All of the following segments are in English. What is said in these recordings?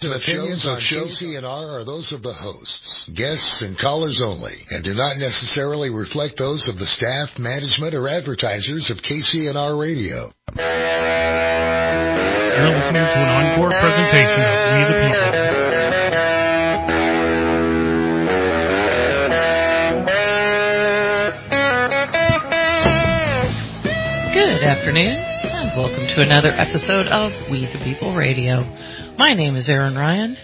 and opinions on KCNR are those of the hosts, guests, and callers only, and do not necessarily reflect those of the staff, management, or advertisers of KCNR Radio. You're listening to an encore presentation of We the People. Good afternoon, and welcome to another episode of We the People Radio. My name is Aaron Ryan,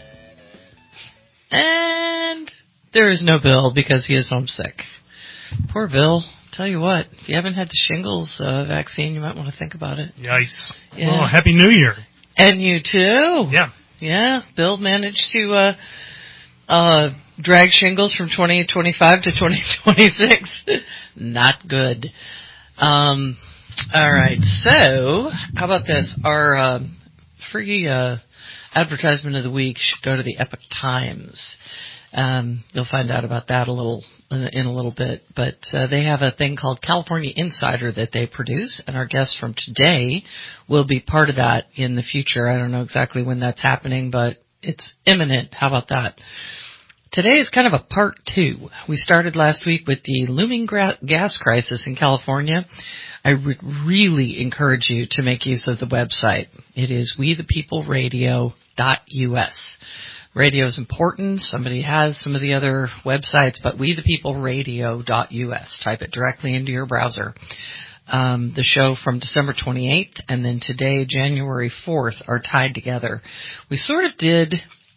and there is no Bill because he is homesick. Poor Bill. Tell you what, if you haven't had the shingles vaccine, you might want to think about it. Yikes. Yeah. Well, Happy New Year. And you too. Yeah. Yeah, Bill managed to drag shingles from 2025 to 2026. Not good. All right, so how about this? Our free advertisement of the week should go to the Epoch Times. You'll find out about that in a little bit, but they have a thing called California Insider that they produce, and our guest from today will be part of that in the future. I don't know exactly when that's happening, but it's imminent. How about that? Today is kind of a part two. We started last week with the looming gas crisis in California. I would really encourage you to make use of the website. It is wethepeopleradio.us. Radio is important. Somebody has some of the other websites, but wethepeopleradio.us. Type it directly into your browser. The show from December 28th and then today, January 4th, are tied together. We sort of did,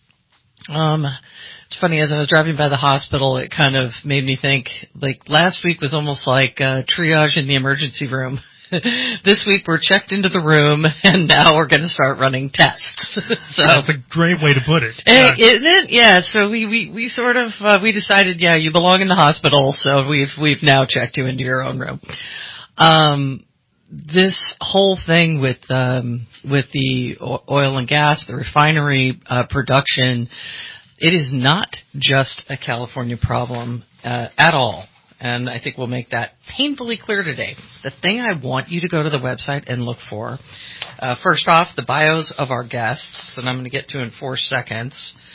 it's funny, as I was driving by the hospital, it kind of made me think, like, last week was almost like triage in the emergency room. This week we're checked into the room, and now we're going to start running tests. So that's a great way to put it. Isn't it? Yeah. So we sort of we decided, yeah, you belong in the hospital, so we've now checked you into your own room. This whole thing with the oil and gas, the refinery production, it is not just a California problem at all. And I think we'll make that painfully clear today. The thing I want you to go to the website and look for, first off, the bios of our guests that I'm going to get to in 4 seconds.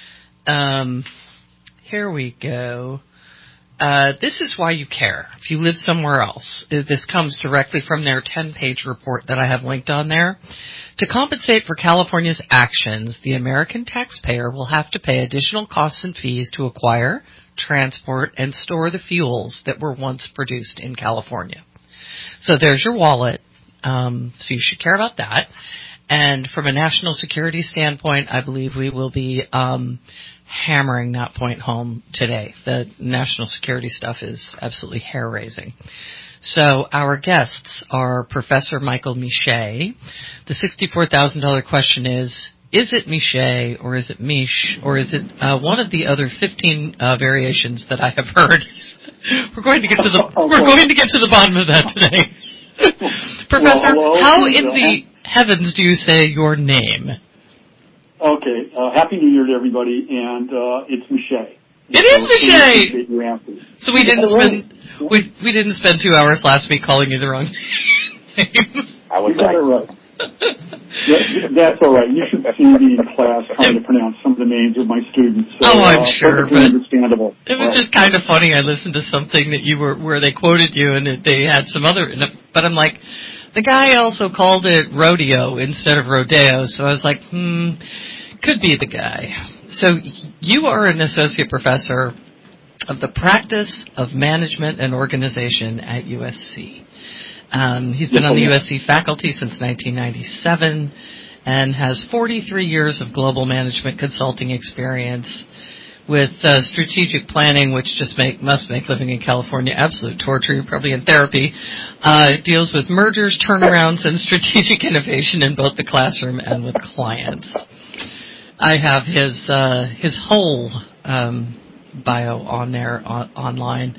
Here we go. This is why you care. If you live somewhere else, this comes directly from their 10-page report that I have linked on there. To compensate for California's actions, the American taxpayer will have to pay additional costs and fees to acquire, transport, and store the fuels that were once produced in California. So there's your wallet. So you should care about that. And from a national security standpoint, I believe we will be hammering that point home today. The national security stuff is absolutely hair-raising. So our guests are Professor Michael Miche. The $64,000 question is it Miche, or is it Miche, or is it one of the other 15 variations that I have heard? We're going to get to the bottom of that today. Professor, how in the heavens do you say your name? Okay, Happy New Year to everybody, and it's Miche. It is Miche! So we didn't spend 2 hours last week calling you the wrong name. You got it right. That's all right. You should see me in class trying to pronounce some of the names of my students. So, I'm sure, but understandable. It was just kind of funny. I listened to something that where they quoted you, and they had some other, but I'm like, the guy also called it rodeo instead of rodeo, so I was like, could be the guy. So you are an associate professor of the practice of management and organization at USC. He's been on the USC faculty since 1997 and has 43 years of global management consulting experience with strategic planning, which just must make living in California absolute torture. You're probably in therapy. It deals with mergers, turnarounds, and strategic innovation in both the classroom and with clients. I have his whole bio on there online.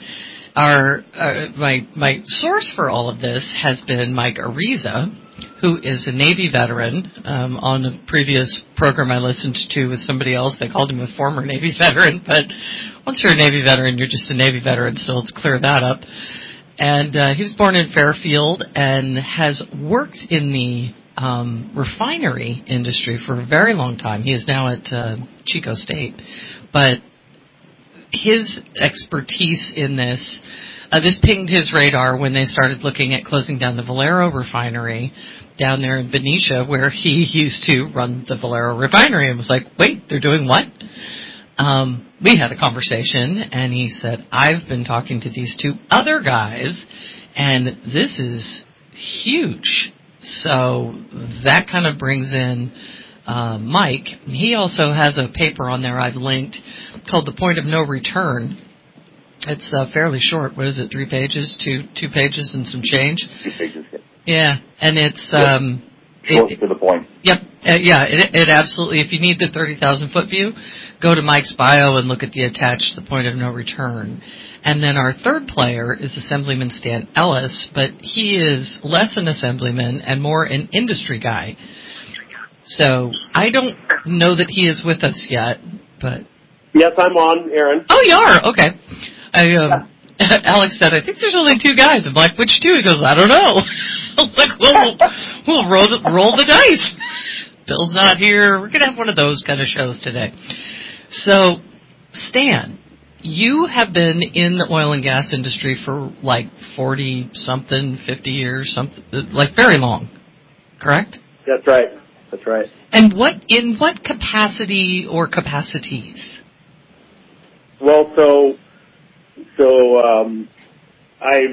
My source for all of this has been Mike Ariza, who is a Navy veteran. On a previous program I listened to with somebody else, they called him a former Navy veteran, but once you're a Navy veteran, you're just a Navy veteran, so let's clear that up. And he was born in Fairfield and has worked in the refinery industry for a very long time. He is now at Chico State. But his expertise in this pinged his radar when they started looking at closing down the Valero refinery down there in Benicia, where he used to run the Valero refinery, and was like, wait, they're doing what? We had a conversation, and he said, I've been talking to these two other guys, and this is huge. So that kind of brings in Mike. He also has a paper on there I've linked called The Point of No Return. It's fairly short. What is it, 3 pages? Two pages and some change? 2 pages. Yeah, and it's... short to the point. Yep. It absolutely, if you need the 30,000-foot view, go to Mike's bio and look at the attached The Point of No Return. And then our third player is Assemblyman Stan Ellis, but he is less an assemblyman and more an industry guy. So I don't know that he is with us yet, but... Yes, I'm on, Aaron. Oh, you are? Okay. Alex said, I think there's only 2 guys. I'm like, which 2? He goes, I don't know. I'm like, we'll roll the dice. Bill's not here. We're going to have one of those kind of shows today. So, Stan, you have been in the oil and gas industry for like 40-something, 50 years, something like very long, correct? That's right. That's right. And in what capacity or capacities? Well, I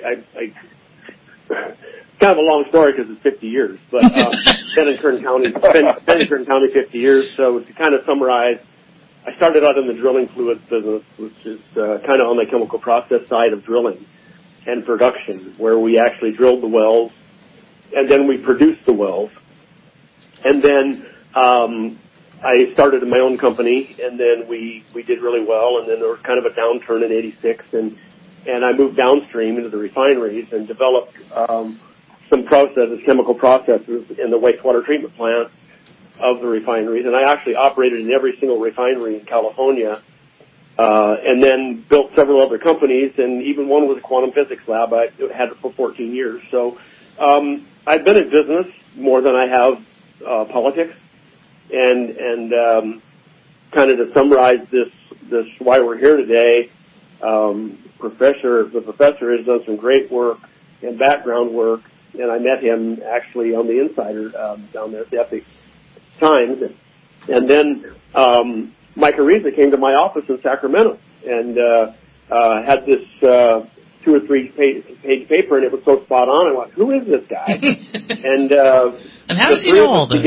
kind of a long story because it's 50 years, but been in Kern County 50 years. So to kind of summarize, I started out in the drilling fluids business, which is kind of on the chemical process side of drilling and production, where we actually drilled the wells and then we produced the wells. And then I started my own company, and then we did really well, and then there was kind of a downturn in '86, and I moved downstream into the refineries and developed some chemical processes in the wastewater treatment plant of the refineries, and I actually operated in every single refinery in California, and then built several other companies, and even one was a quantum physics lab. I had it for 14 years. So I've been in business more than I have politics. And kind of to summarize this why we're here today, the professor has done some great work and background work, and I met him actually on the Insider down there at the Epic Times, and then Mike Ariza came to my office in Sacramento and had this 2 or 3 page paper, and it was so spot on. I went, who is this guy? And how does he know all this?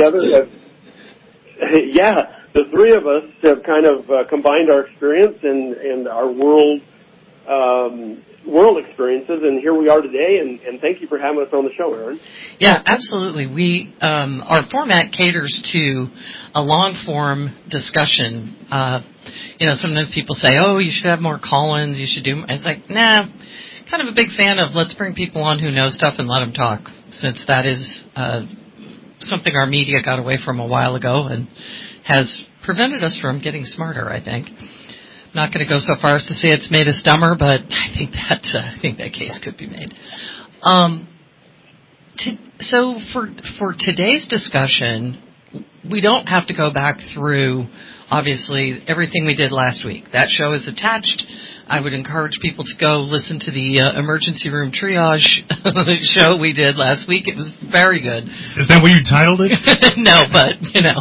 Yeah, the 3 of us have kind of combined our experience and our world experiences, and here we are today, and thank you for having us on the show, Aaron. Yeah, absolutely. We our format caters to a long-form discussion. Sometimes people say, oh, you should have more call-ins, you should do... It's like, nah, kind of a big fan of let's bring people on who know stuff and let them talk, since that is... something our media got away from a while ago and has prevented us from getting smarter, I think. Not going to go so far as to say it's made us dumber, but I think that case could be made. So for today's discussion, we don't have to go back through, obviously, everything we did last week. That show is attached. I would encourage people to go listen to the emergency room triage show we did last week. It was very good. Is that what you titled it? No, but,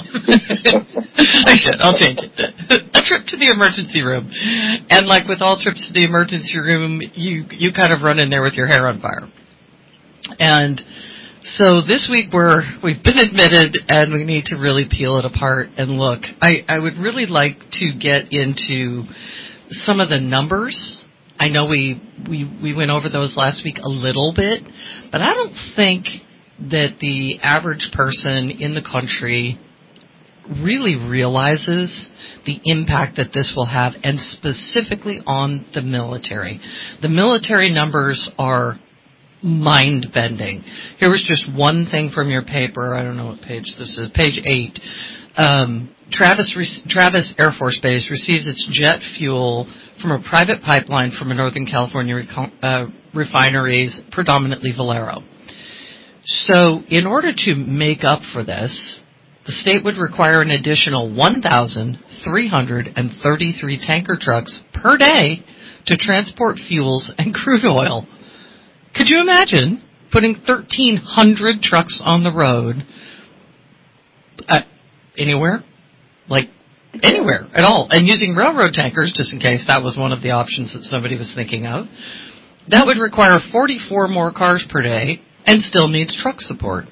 I should. I'll change it. A trip to the emergency room. And like with all trips to the emergency room, you kind of run in there with your hair on fire. And so this week we've been admitted, and we need to really peel it apart and look. I would really like to get into some of the numbers. I know we went over those last week a little bit, but I don't think that the average person in the country really realizes the impact that this will have, and specifically on the military. The military numbers are mind-bending. Here was just one thing from your paper. I don't know what page this is. Page 8. Travis Air Force Base receives its jet fuel from a private pipeline from a Northern California refineries, predominantly Valero. So in order to make up for this, the state would require an additional 1,333 tanker trucks per day to transport fuels and crude oil. Could you imagine putting 1,300 trucks on the road anywhere? Like, anywhere at all. And using railroad tankers, just in case that was one of the options that somebody was thinking of. That would require 44 more cars per day and still needs truck support.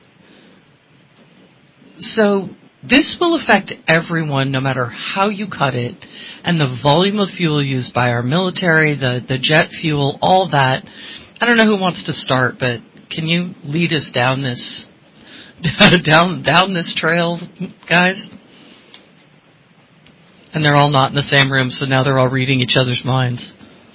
So this will affect everyone no matter how you cut it, and the volume of fuel used by our military, the jet fuel, all that. I don't know who wants to start, but can you lead us down this down this trail, guys? And they're all not in the same room, so now they're all reading each other's minds.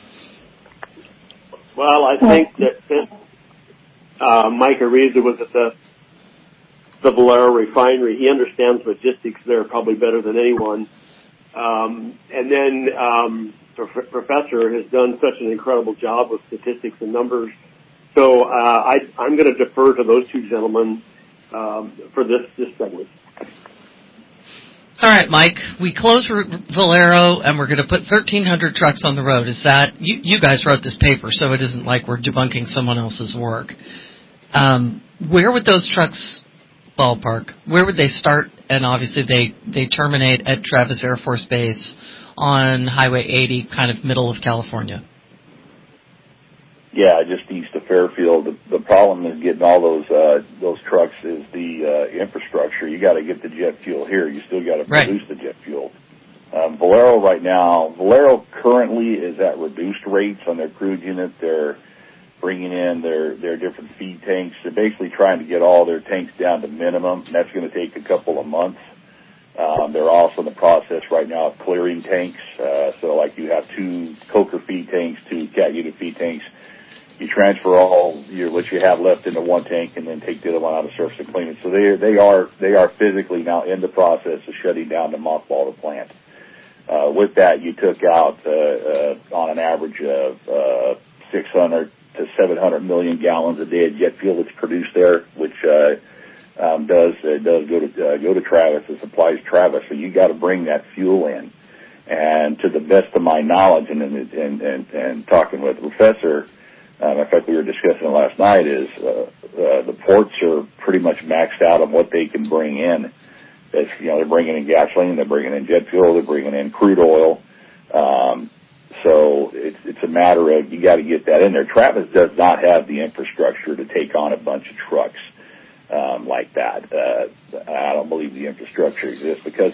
Well, I think that Mike Ariza was at the Valero refinery. He understands logistics there probably better than anyone. And then Professor has done such an incredible job with statistics and numbers. So I'm going to defer to those two gentlemen for this segment. All right, Mike, we close Valero, and we're going to put 1,300 trucks on the road. Is that, you guys wrote this paper, so it isn't like we're debunking someone else's work. Where would those trucks ballpark? Where would they start? And obviously they terminate at Travis Air Force Base on Highway 80, kind of middle of California. Yeah, just east of Fairfield. The problem is getting all those trucks is the infrastructure. You got to get the jet fuel here. You still got to produce the jet fuel. Valero right now, Valero currently is at reduced rates on their crude unit. They're bringing in their different feed tanks. They're basically trying to get all their tanks down to minimum, and that's going to take a couple of months. They're also in the process right now of clearing tanks. So like you have 2 coker feed tanks, 2 cat unit feed tanks. You transfer all what you have left into one tank and then take the other one out of surface and clean it. So they are physically now in the process of shutting down the mothball the plant. With that, you took out on an average of 600 to 700 million gallons a day of jet fuel that's produced there, which does go to Travis. It supplies Travis. So you got to bring that fuel in. And to the best of my knowledge, and talking with the professor. In fact, we were discussing it last night, is the ports are pretty much maxed out on what they can bring in. They're bringing in gasoline, they're bringing in jet fuel, they're bringing in crude oil. So it's a matter of you got to get that in there. Travis does not have the infrastructure to take on a bunch of trucks like that. I don't believe the infrastructure exists because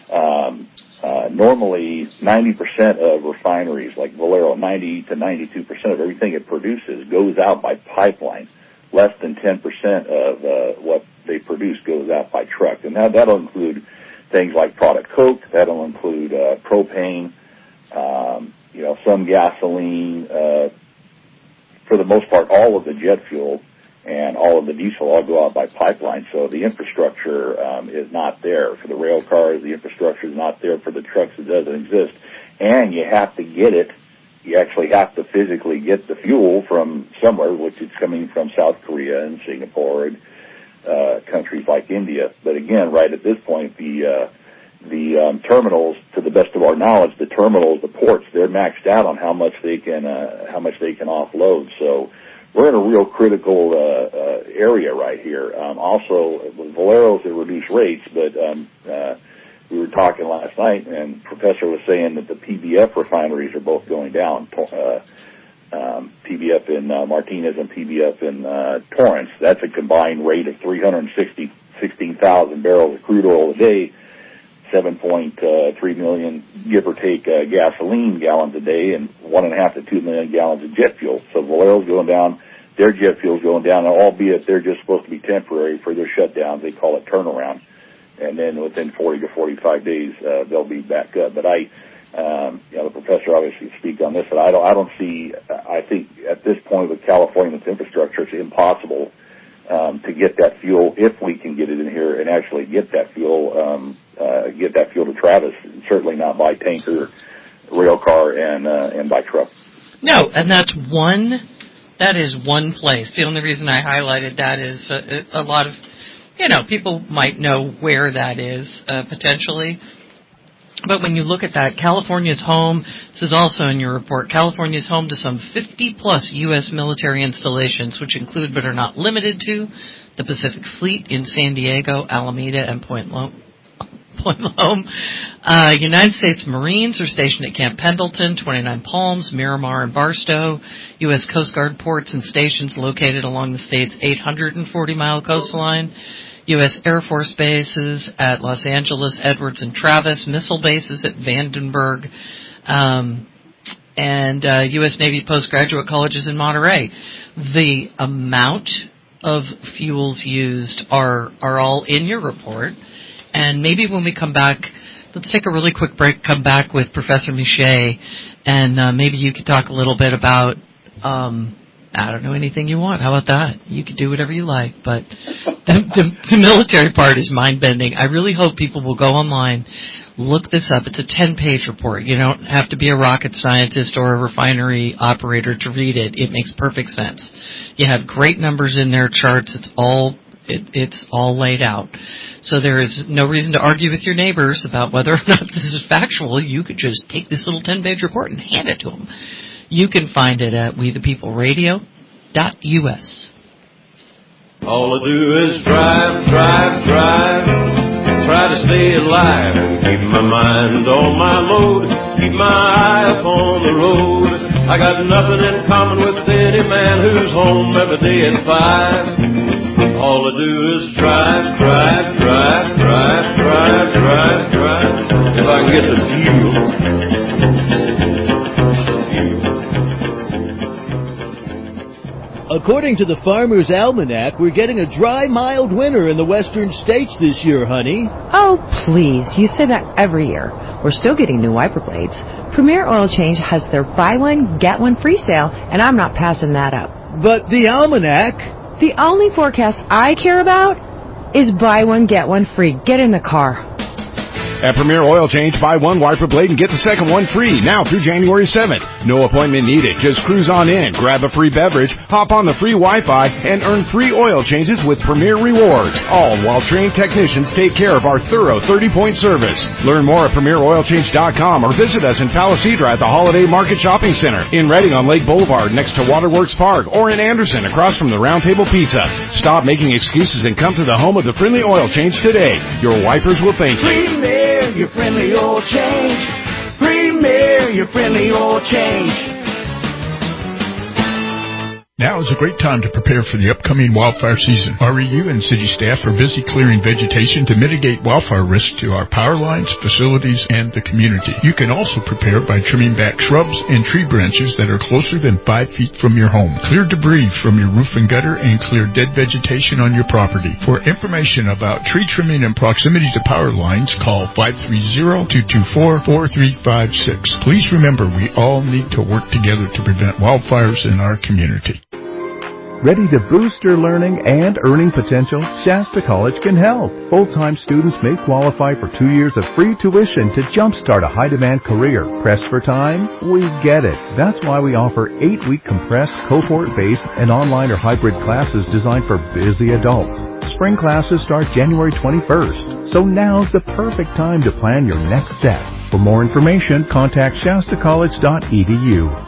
normally 90% of refineries like Valero, 90 to 92% of everything it produces goes out by pipeline. Less than 10% of what they produce goes out by truck. And that'll include things like product coke, that'll include propane, some gasoline. For the most part, all of the jet fuel and all of the diesel all go out by pipeline. So the infrastructure is not there. For the rail cars, the infrastructure is not there. For the trucks, it doesn't exist. And you have to get it. You actually have to physically get the fuel from somewhere, which is coming from South Korea and Singapore and countries like India. But again, right at this point, the terminals, to the best of our knowledge, the terminals, the ports, they're maxed out on how much they can offload. So we're in a real critical area right here. Also, Valero's at reduced rates, but we were talking last night, and Professor was saying that the PBF refineries are both going down. PBF in Martinez and PBF in Torrance. That's a combined rate of 316,000 barrels of crude oil a day, 7.3 million, give or take, gasoline gallons a day, and 1.5 to 2 million gallons of jet fuel. So Valero's going down, their jet fuel's going down, albeit they're just supposed to be temporary for their shutdowns. They call it turnaround. And then within 40 to 45 days, they'll be back up. But the professor obviously speak on this, but I think at this point with California's infrastructure, it's impossible to get that fuel, if we can get it in here and actually get that fuel to Travis. Certainly not by tanker, rail car, and by truck. No, and that's one That is one place. The only reason I highlighted that is a lot of, people might know where that is potentially. But when you look at that, California's home, this is also in your report, California's home to some 50-plus U.S. military installations, which include but are not limited to the Pacific Fleet in San Diego, Alameda, and Point Lome. United States Marines are stationed at Camp Pendleton, 29 Palms, Miramar, and Barstow. U.S. Coast Guard ports and stations located along the state's 840-mile coastline. U.S. Air Force bases at Los Angeles, Edwards, and Travis. Missile bases at Vandenberg. And U.S. Navy postgraduate colleges in Monterey. The amount of fuels used are all in your report. And maybe when we come back, let's take a really quick break, come back with Professor Miche, and maybe you could talk a little bit about, I don't know, anything you want. How about that? You could do whatever you like, but the military part is mind-bending. I really hope people will go online, look this up. It's a 10-page report. You don't have to be a rocket scientist or a refinery operator to read it. It makes perfect sense. You have great numbers in there, charts. It's all laid out. So there is no reason to argue with your neighbors about whether or not this is factual. You could just take this little 10-page report and hand it to them. You can find it at WeThePeopleRadio.us. All I do is drive, try to stay alive, keep my mind on my load, keep my eye upon the road. I got nothing in common with any man who's home every day at 5. All I do is drive. If I can get the fuel. According to the Farmer's Almanac, we're getting a dry, mild winter in the western states this year, honey. Oh, please. You say that every year. We're still getting new wiper blades. Premier Oil Change has their buy one, get one free sale, and I'm not passing that up. But the Almanac... The only forecast I care about is buy one, get one free. Get in the car. At Premier Oil Change, buy one wiper blade and get the second one free, now through January 7th. No appointment needed. Just cruise on in, grab a free beverage, hop on the free Wi-Fi, and earn free oil changes with Premier Rewards. All while trained technicians take care of our thorough 30-point service. Learn more at PremierOilChange.com or visit us in Palisadra at the Holiday Market Shopping Center, in Redding on Lake Boulevard next to Waterworks Park, or in Anderson across from the Round Table Pizza. Stop making excuses and come to the home of the friendly oil change today. Your wipers will thank you. Your friendly oil change. Premier, your friendly oil change. Now is a great time to prepare for the upcoming wildfire season. REU and city staff are busy clearing vegetation to mitigate wildfire risk to our power lines, facilities, and the community. You can also prepare by trimming back shrubs and tree branches that are closer than 5 feet from your home. Clear debris from your roof and gutter and clear dead vegetation on your property. For information about tree trimming and proximity to power lines, call 530-224-4356. Please remember, we all need to work together to prevent wildfires in our community. Ready to boost your learning and earning potential? Shasta College can help. Full-time students may qualify for 2 years of free tuition to jumpstart a high-demand career. Pressed for time? We get it. That's why we offer 8-week compressed, cohort-based, and online or hybrid classes designed for busy adults. Spring classes start January 21st, so now's the perfect time to plan your next step. For more information, contact shastacollege.edu.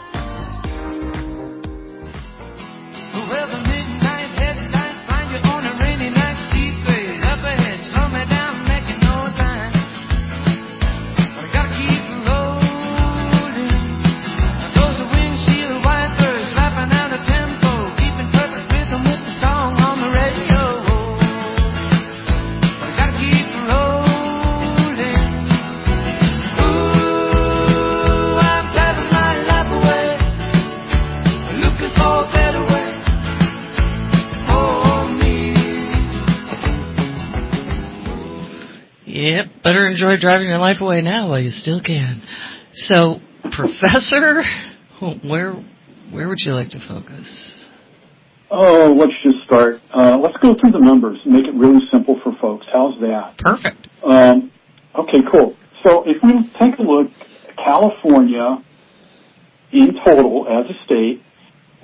Better enjoy driving your life away now while you still can. So, Professor, where would you like to focus? Oh, let's just start. Let's go through the numbers and make it really simple for folks. How's that? Perfect. Okay, cool. So if we take a look at California in total as a state,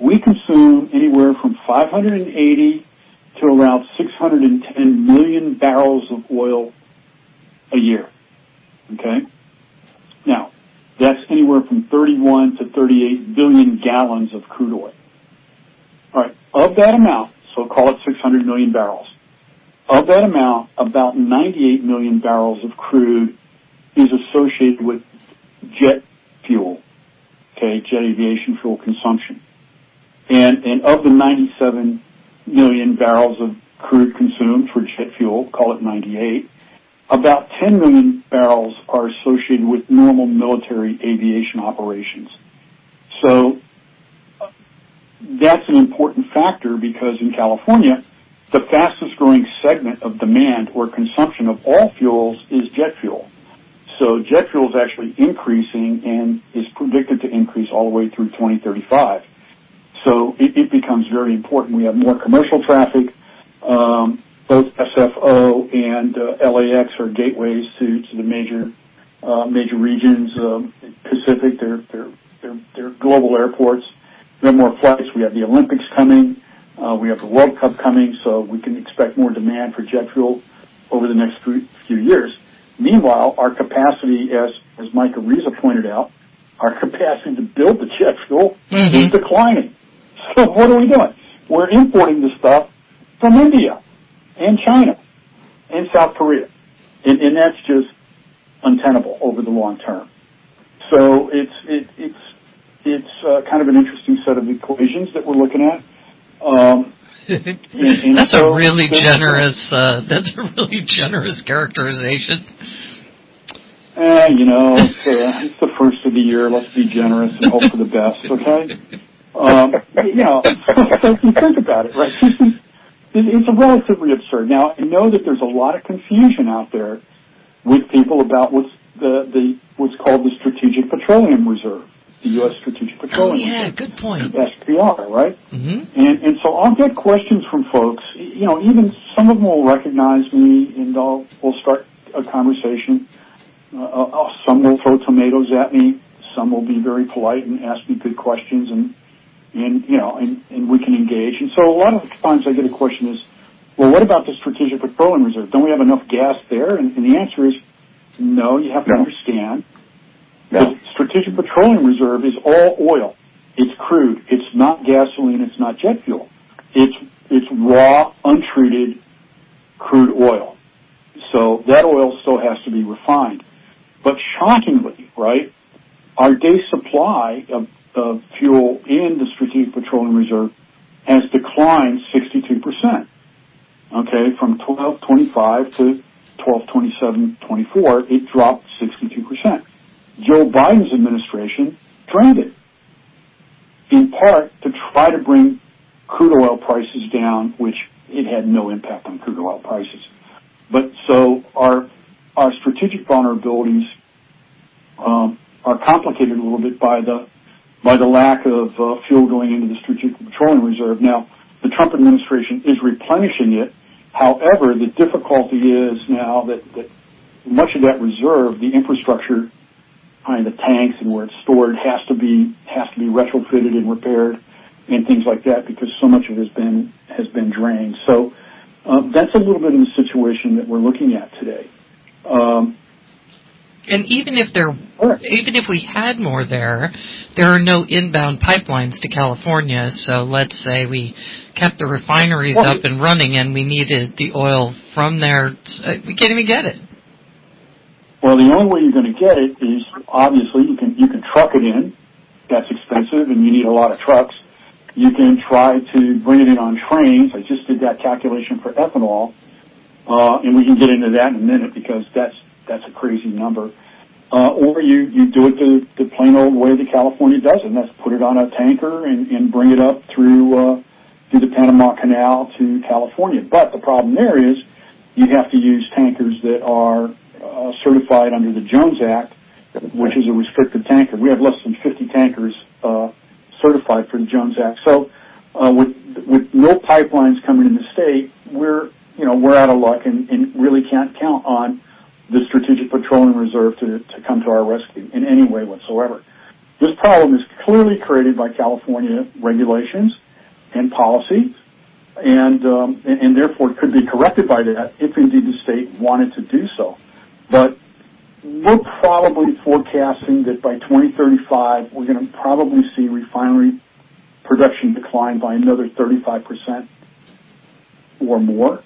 we consume anywhere from 580 to around 610 million barrels of oil a year. Okay? Now, that's anywhere from 31 to 38 billion gallons of crude oil. All right, of that amount, so call it 600 million barrels, of that amount, about 98 million barrels of crude is associated with jet fuel, okay, jet aviation fuel consumption. And of the 97 million barrels of crude consumed for jet fuel, call it 98, about 10 million barrels are associated with normal military aviation operations. So that's an important factor because in California, the fastest growing segment of demand or consumption of all fuels is jet fuel. So jet fuel is actually increasing and is predicted to increase all the way through 2035. So it becomes very important. We have more commercial traffic. Both SFO and LAX are gateways to the major regions. Pacific, they're global airports. We have more flights. We have the Olympics coming. We have the World Cup coming, so we can expect more demand for jet fuel over the next few years. Meanwhile, our capacity, as Mike Ariza pointed out, our capacity to build the jet fuel is declining. So what are we doing? We're importing the stuff from India and China and South Korea, and that's just untenable over the long term. So it's kind of an interesting set of equations that we're looking at. That's a really generous characterization. It's the first of the year. Let's be generous and hope for the best, okay? So if you think about it, right, it's relatively absurd. Now, I know that there's a lot of confusion out there with people about what's called the Strategic Petroleum Reserve, the U.S. Strategic Petroleum Reserve. Good point. SPR, right? And so I'll get questions from folks. Even some of them will recognize me, and we'll start a conversation. Some will throw tomatoes at me. Some will be very polite and ask me good questions, and we can engage. And so a lot of times I get a question is, well, what about the Strategic Petroleum Reserve? Don't we have enough gas there? And the answer is no. You have to understand. The Strategic Petroleum Reserve is all oil. It's crude. It's not gasoline. It's not jet fuel. It's raw, untreated crude oil. So that oil still has to be refined. But shockingly, right, our day supply of fuel in the Strategic Petroleum Reserve has declined 62%. Okay, from 1225 to 1227.24, it dropped 62%. Joe Biden's administration drained it, in part to try to bring crude oil prices down, which it had no impact on crude oil prices. But so our strategic vulnerabilities are complicated a little bit by the lack of fuel going into the Strategic Petroleum Reserve. Now, the Trump administration is replenishing it. However, the difficulty is now that much of that reserve, the infrastructure behind the tanks and where it's stored, has to be retrofitted and repaired and things like that, because so much of it has been drained. So that's a little bit of the situation that we're looking at today. And even if we had more there are no inbound pipelines to California. So let's say we kept the refineries up and running and we needed the oil from there. We can't even get it. Well, the only way you're going to get it is, obviously, you can truck it in. That's expensive, and you need a lot of trucks. You can try to bring it in on trains. I just did that calculation for ethanol, and we can get into that in a minute because that's a crazy number. Or you do it the plain old way that California does it, and that's put it on a tanker and bring it up through the Panama Canal to California. But the problem there is you have to use tankers that are certified under the Jones Act, which is a restricted tanker. We have less than 50 tankers certified for the Jones Act. So with no pipelines coming in the state, we're out of luck and really can't count on the Strategic Petroleum Reserve to come to our rescue in any way whatsoever. This problem is clearly created by California regulations and policy, and therefore could be corrected by that if indeed the state wanted to do so. But we're probably forecasting that by 2035, we're going to probably see refinery production decline by another 35% or more.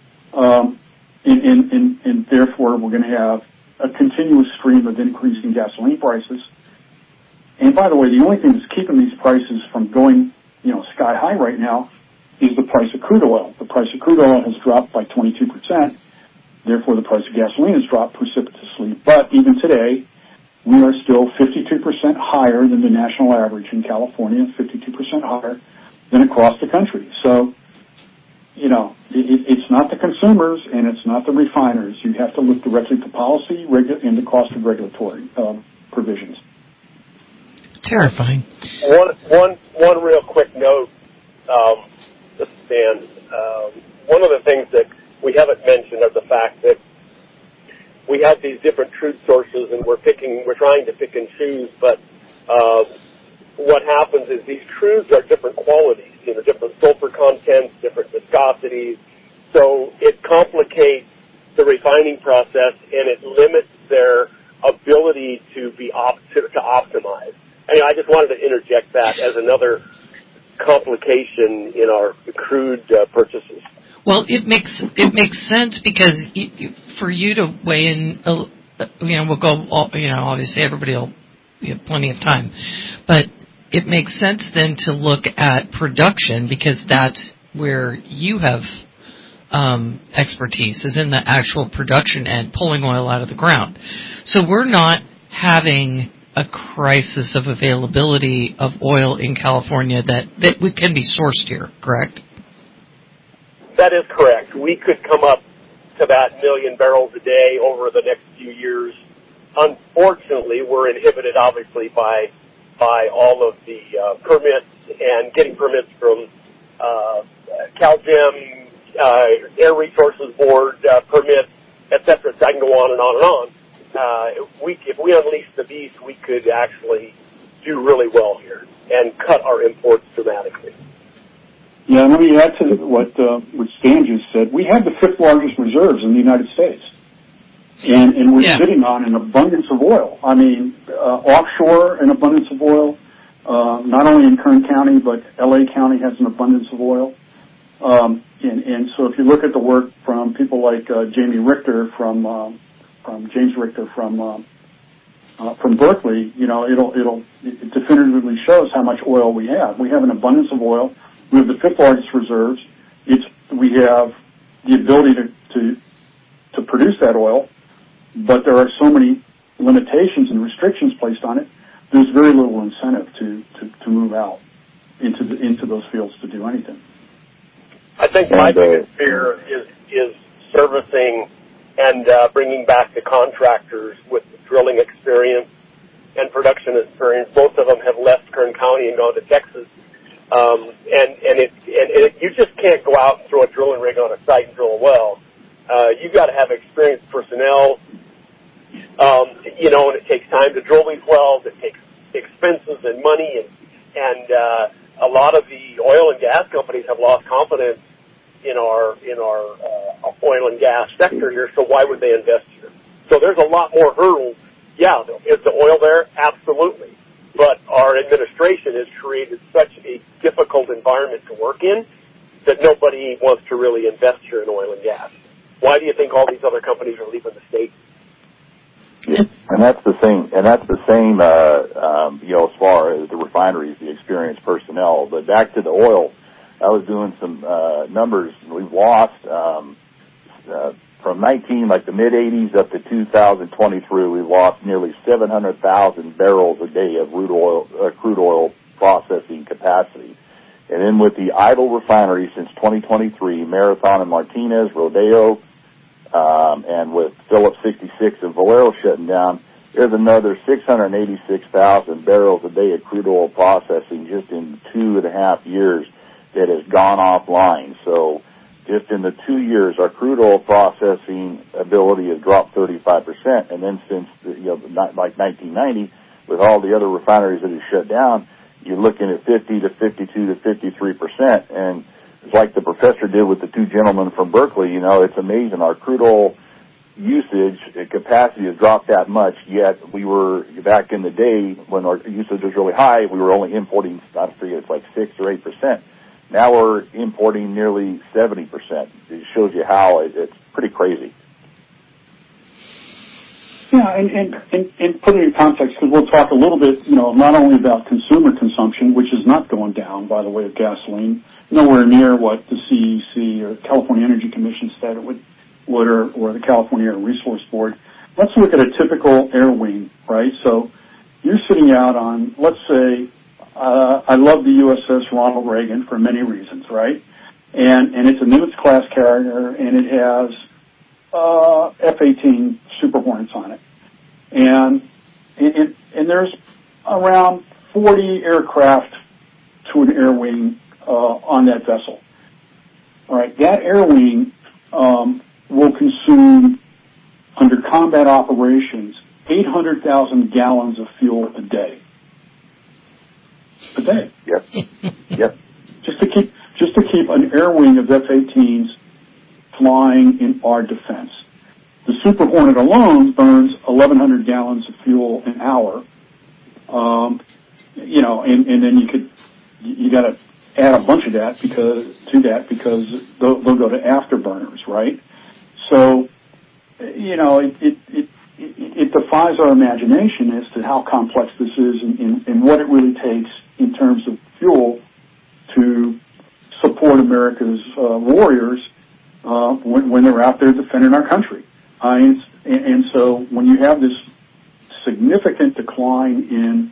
And therefore, we're going to have a continuous stream of increasing gasoline prices. And by the way, the only thing that's keeping these prices from going, sky high right now is the price of crude oil. The price of crude oil has dropped by 22%. Therefore, the price of gasoline has dropped precipitously. But even today, we are still 52% higher than the national average in California, 52% higher than across the country. So, it's not the consumers and it's not the refiners. You have to look directly to policy and the cost of regulatory provisions. Terrifying. One real quick note, this is Dan. One of the things that we haven't mentioned is the fact that we have these different crude sources, and we're trying to pick and choose. But what happens is these crudes are different qualities, different sulfur contents, different viscosities. So it complicates the refining process, and it limits their ability to optimize. Anyway, I just wanted to interject that as another complication in our crude purchases. Well, it makes sense because for you to weigh in, we'll go. Obviously, everybody will have plenty of time, but it makes sense then to look at production because that's where you have expertise, is in the actual production and pulling oil out of the ground. So we're not having a crisis of availability of oil in California that can be sourced here, correct? That is correct. We could come up to that 1 million barrels a day over the next few years. Unfortunately, we're inhibited, obviously, by all of the permits and getting permits from CalGEM, Air Resources Board permits, et cetera. I can go on and on and on. If we unleash the beast, we could actually do really well here and cut our imports dramatically. Yeah, let me add to what Stan just said. We have the 5th largest reserves in the United States, and we're sitting on an abundance of oil. I mean, offshore, an abundance of oil. Not only in Kern County, but L.A. County has an abundance of oil. And so if you look at the work from people like James Richter from Berkeley, it definitively shows how much oil we have. We have an abundance of oil. We have the 5th largest reserves. We have the ability to produce that oil, but there are so many limitations and restrictions placed on it. There's very little incentive to move out into those fields to do anything. I think my biggest fear is servicing and bringing back the contractors with drilling experience and production experience. Both of them have left Kern County and gone to Texas. You just can't go out and throw a drilling rig on a site and drill a well. You've got to have experienced personnel, and it takes time to drill these wells. It takes expenses and money, and a lot of the oil and gas companies have lost confidence in our oil and gas sector here. So why would they invest here? So there's a lot more hurdles. Yeah, is the oil there? Absolutely. But our administration has created such a difficult environment to work in that nobody wants to really invest here in oil and gas. Why do you think all these other companies are leaving the state? Yeah. And that's the same. As far as the refineries, the experienced personnel. But back to the oil, I was doing some numbers. We've lost from the mid 80s up to 2023. We've lost nearly 700,000 barrels a day of crude oil processing capacity. And then with the idle refineries since 2023, Marathon and Martinez, Rodeo, and with Phillips 66 and Valero shutting down, there's another 686,000 barrels a day of crude oil processing just in 2.5 years that has gone offline. So just in the 2 years, our crude oil processing ability has dropped 35%. And then since, 1990, with all the other refineries that have shut down, you're looking at 50 to 52 to 53%. And it's like the professor did with the two gentlemen from Berkeley. You know, it's amazing. Our crude oil usage capacity has dropped that much, yet we were, back in the day when our usage was really high, we were only importing, I forget, it's like 6 or 8%. Now we're importing nearly 70%. It shows you how it's pretty crazy. Yeah, and put it in context, because we'll talk a little bit, you know, not only about consumer consumption, which is not going down by the way of gasoline, nowhere near what the CEC or California Energy Commission said it would or the California Air Resource Board. Let's look at a typical air wing, right? So you're sitting out on, let's say, I love the USS Ronald Reagan for many reasons, right? And it's a Nimitz-class carrier, and it has F-18 Super Hornets on it. And there's around 40 aircraft to an air wing on that vessel. All right, that air wing will consume, under combat operations, 800,000 gallons of fuel a day. A day. Yep. Yep. Just to keep an air wing of F-18s flying in our defense. The Super Hornet alone burns 1,100 gallons of fuel an hour. You know, and then you got to add a bunch of that because they'll go to afterburners, right? So, you know, it defies our imagination as to how complex this is and what it really takes in terms of fuel to support America's warriors when they're out there defending our country. And so when you have this significant decline in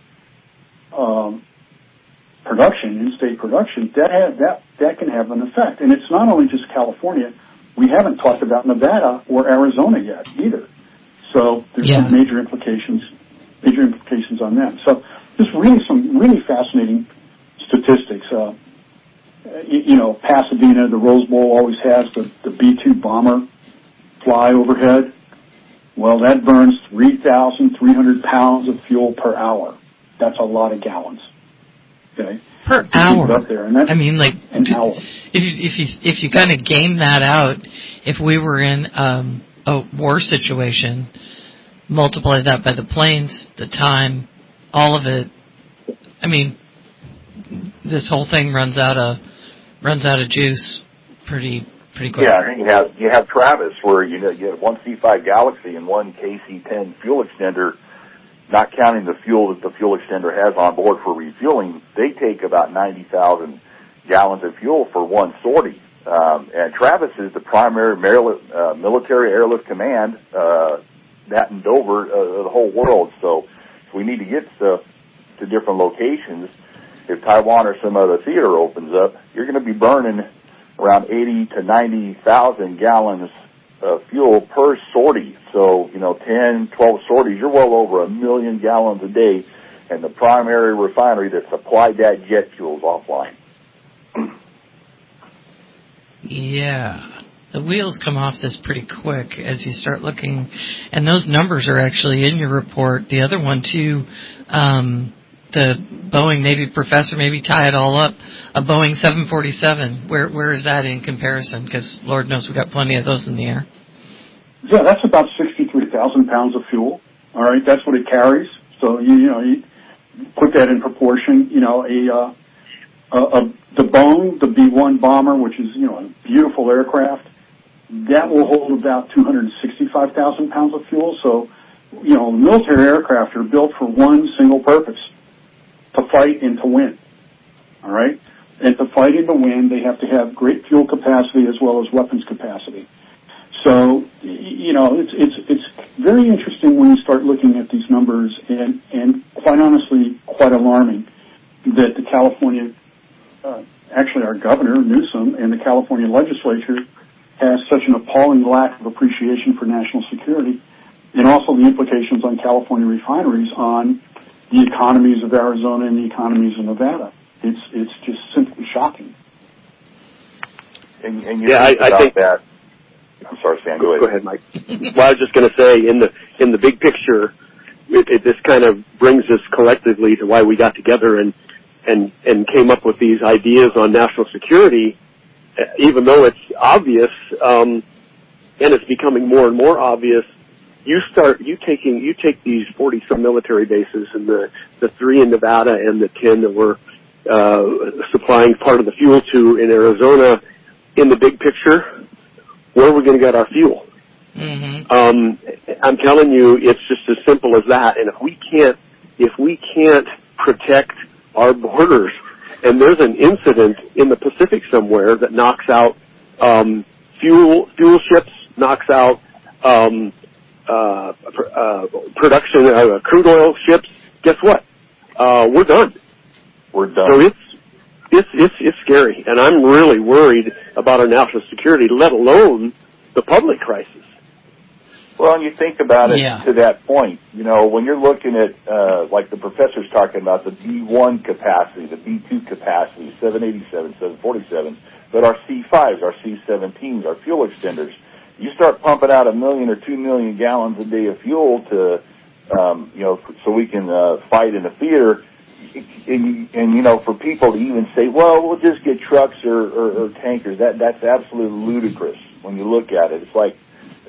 production, in-state production, that can have an effect. And it's not only just California. We haven't talked about Nevada or Arizona yet either. So there's some major implications on them. So just really some really fascinating statistics. You know, Pasadena, the Rose Bowl always has the B-2 bomber fly overhead. Well, that burns 3,300 pounds of fuel per hour. That's a lot of gallons. Okay. Per hour. Up there, and that's I mean, like, an hour. If you kind of game that out, if we were in a war situation, multiply that by the planes, the time, all of it. I mean, this whole thing runs out of juice pretty quick. Yeah, and you have Travis, where you have one C5 Galaxy and one KC-10 fuel extender. Not counting the fuel that the fuel extender has on board for refueling, they take about 90,000 gallons of fuel for one sortie. And Travis is the primary military airlift command, that in Dover, the whole world. So we need to get stuff to different locations. If Taiwan or some other theater opens up, you're going to be burning around 80 to 90,000 gallons of fuel per sortie. So, 10, 12 sorties, you're well over 1 million gallons a day, and the primary refinery that supplied that jet fuel is offline. Yeah. The wheels come off this pretty quick as you start looking, and those numbers are actually in your report. The other one, too, the Boeing, maybe Professor, maybe tie it all up, a Boeing 747. Where is that in comparison? Because Lord knows we've got plenty of those in the air. Yeah, that's about 63,000 pounds of fuel. All right, that's what it carries. So you put that in proportion. The Boeing, the B-1 bomber, which is a beautiful aircraft, that will hold about 265,000 pounds of fuel. So military aircraft are built for one single purpose: to fight and to win. All right, and to fight and to win, they have to have great fuel capacity as well as weapons capacity. So, it's very interesting when you start looking at these numbers, and quite honestly, quite alarming that the California, actually our governor, Newsom, and the California legislature has such an appalling lack of appreciation for national security, and also the implications on California refineries on the economies of Arizona and the economies of Nevada. It's just simply shocking. And you I think that. I'm sorry, Stan. Go ahead, Mike. Well, I was just going to say, in the big picture, this kind of brings us collectively to why we got together and came up with these ideas on national security, even though it's obvious, and it's becoming more and more obvious. You take these 40-some military bases and the 3 in Nevada and the 10 that we're supplying part of the fuel to in Arizona. In the big picture, where are we going to get our fuel? Mm-hmm. I'm telling you, it's just as simple as that. And if we can't protect our borders, and there's an incident in the Pacific somewhere that knocks out fuel ships, knocks out production crude oil ships, guess what? We're done. We're done. So it's scary, and I'm really worried about our national security, let alone the public crisis. Well, and you think about it to that point, when you're looking at, like the professor's talking about the B1 capacity, the B2 capacity, 787, 747, but our C5s, our C-17s, our fuel extenders, you start pumping out 1 million or 2 million gallons a day of fuel to, so we can fight in the theater. And for people to even say, well, we'll just get trucks or tankers, that's absolutely ludicrous when you look at it. It's like,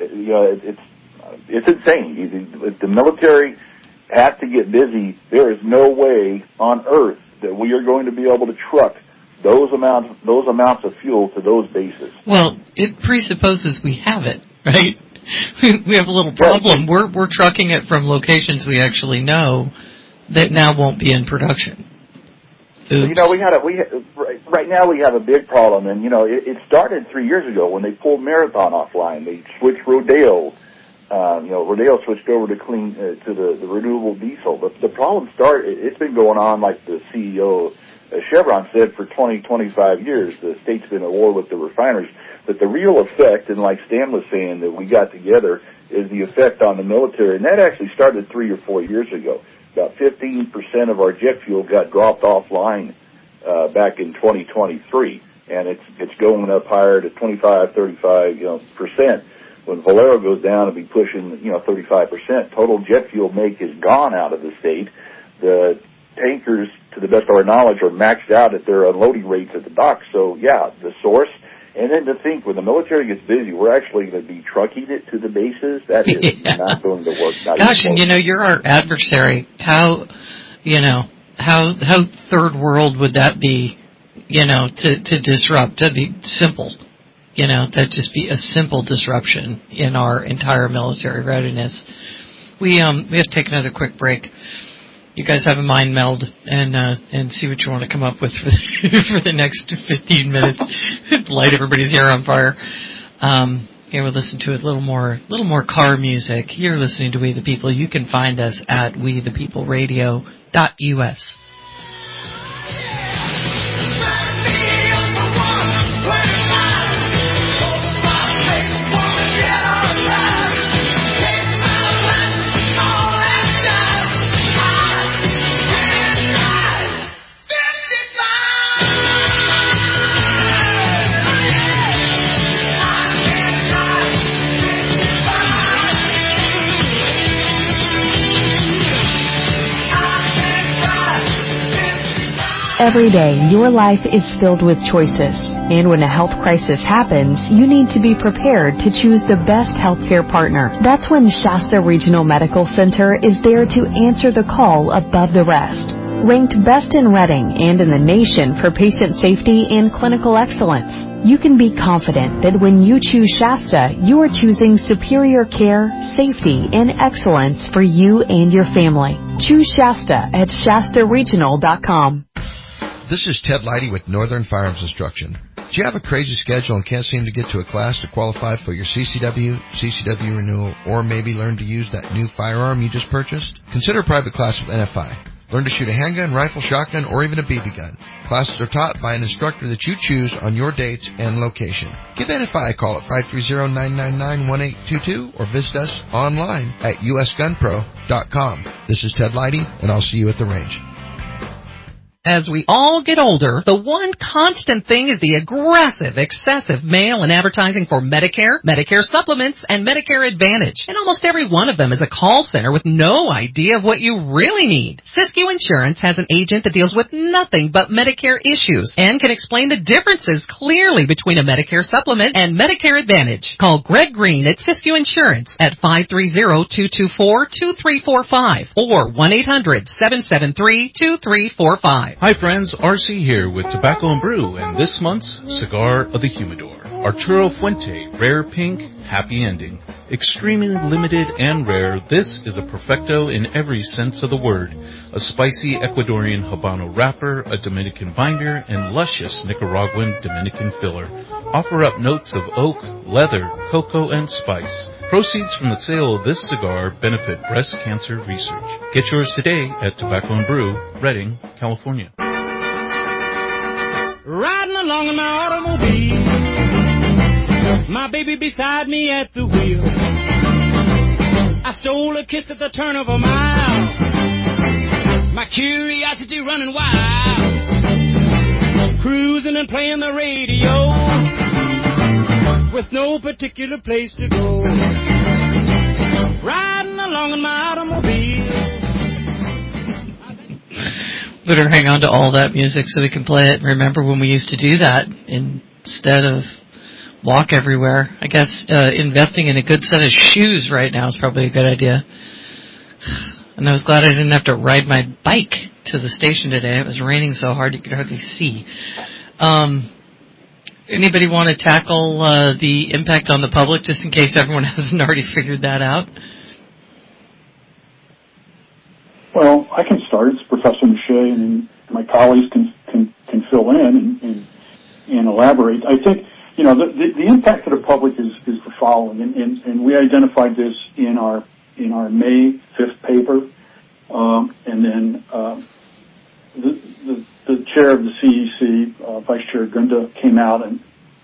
it's insane. If the military has to get busy, there is no way on earth that we are going to be able to truck those amounts of fuel to those bases. Well, it presupposes we have it, right? We have a little problem. Right. We're trucking it from locations we actually know that now won't be in production. Oops. Right now we have a big problem, and it started 3 years ago when they pulled Marathon offline. They switched Rodeo. Rodeo switched over to the renewable diesel. But the problem started. It's been going on, like the CEO of Chevron said, for 25 years. The state's been at war with the refineries. But the real effect, and like Stan was saying, that we got together, is the effect on the military, and that actually started 3 or 4 years ago. About 15% of our jet fuel got dropped offline back in 2023, and it's going up higher to 25-35% When Valero goes down, it'll be pushing 35%. Total jet fuel make is gone out of the state. The tankers, to the best of our knowledge, are maxed out at their unloading rates at the docks. So yeah, the source. And then to think, when the military gets busy, we're actually going to be trucking it to the bases. That is not going to work. Gosh, and you're our adversary. How third world would that be? To disrupt. That'd be simple. That'd just be a simple disruption in our entire military readiness. We have to take another quick break. You guys have a mind meld and see what you want to come up with for the next 15 minutes. Light everybody's hair on fire. We'll listen to a little more car music. You're listening to We the People. You can find us at wethepeopleradio.us. Every day, your life is filled with choices. And when a health crisis happens, you need to be prepared to choose the best healthcare partner. That's when Shasta Regional Medical Center is there to answer the call above the rest. Ranked best in Redding and in the nation for patient safety and clinical excellence, you can be confident that when you choose Shasta, you are choosing superior care, safety, and excellence for you and your family. Choose Shasta at shastaregional.com. This is Ted Leidy with Northern Firearms Instruction. Do you have a crazy schedule and can't seem to get to a class to qualify for your CCW renewal, or maybe learn to use that new firearm you just purchased? Consider a private class with NFI. Learn to shoot a handgun, rifle, shotgun, or even a BB gun. Classes are taught by an instructor that you choose on your dates and location. Give NFI a call at 530-999-1822 or visit us online at usgunpro.com. This is Ted Leidy, and I'll see you at the range. As we all get older, the one constant thing is the aggressive, excessive mail and advertising for Medicare, Medicare supplements, and Medicare Advantage. And almost every one of them is a call center with no idea of what you really need. Siskiyou Insurance has an agent that deals with nothing but Medicare issues and can explain the differences clearly between a Medicare supplement and Medicare Advantage. Call Greg Green at Siskiyou Insurance at 530-224-2345 or 1-800-773-2345. Hi friends, RC here with Tobacco and Brew and this month's Cigar of the Humidor. Arturo Fuente, Rare Pink, Happy Ending. Extremely limited and rare, this is a perfecto in every sense of the word. A spicy Ecuadorian Habano wrapper, a Dominican binder, and luscious Nicaraguan Dominican filler. Offer up notes of oak, leather, cocoa, and spice. Proceeds from the sale of this cigar benefit breast cancer research. Get yours today at Tobacco and Brew, Redding, California. Riding along in my automobile, my baby beside me at the wheel. I stole a kiss at the turn of a mile, my curiosity running wild. Cruising and playing the radio, with no particular place to go. Riding along in my automobile. Better hang on to all that music so we can play it. Remember when we used to do that instead of walk everywhere? I guess investing in a good set of shoes right now is probably a good idea. And I was glad I didn't have to ride my bike to the station today. It was raining so hard you could hardly see. Anybody want to tackle the impact on the public, just in case everyone hasn't already figured that out? Well, I can start. It's Professor Mache, and my colleagues can fill in and elaborate. I think, the impact to the public is the following, and we identified this in our May 5th paper, and then the chair of the CEC, Vice Chair Gunda, came out and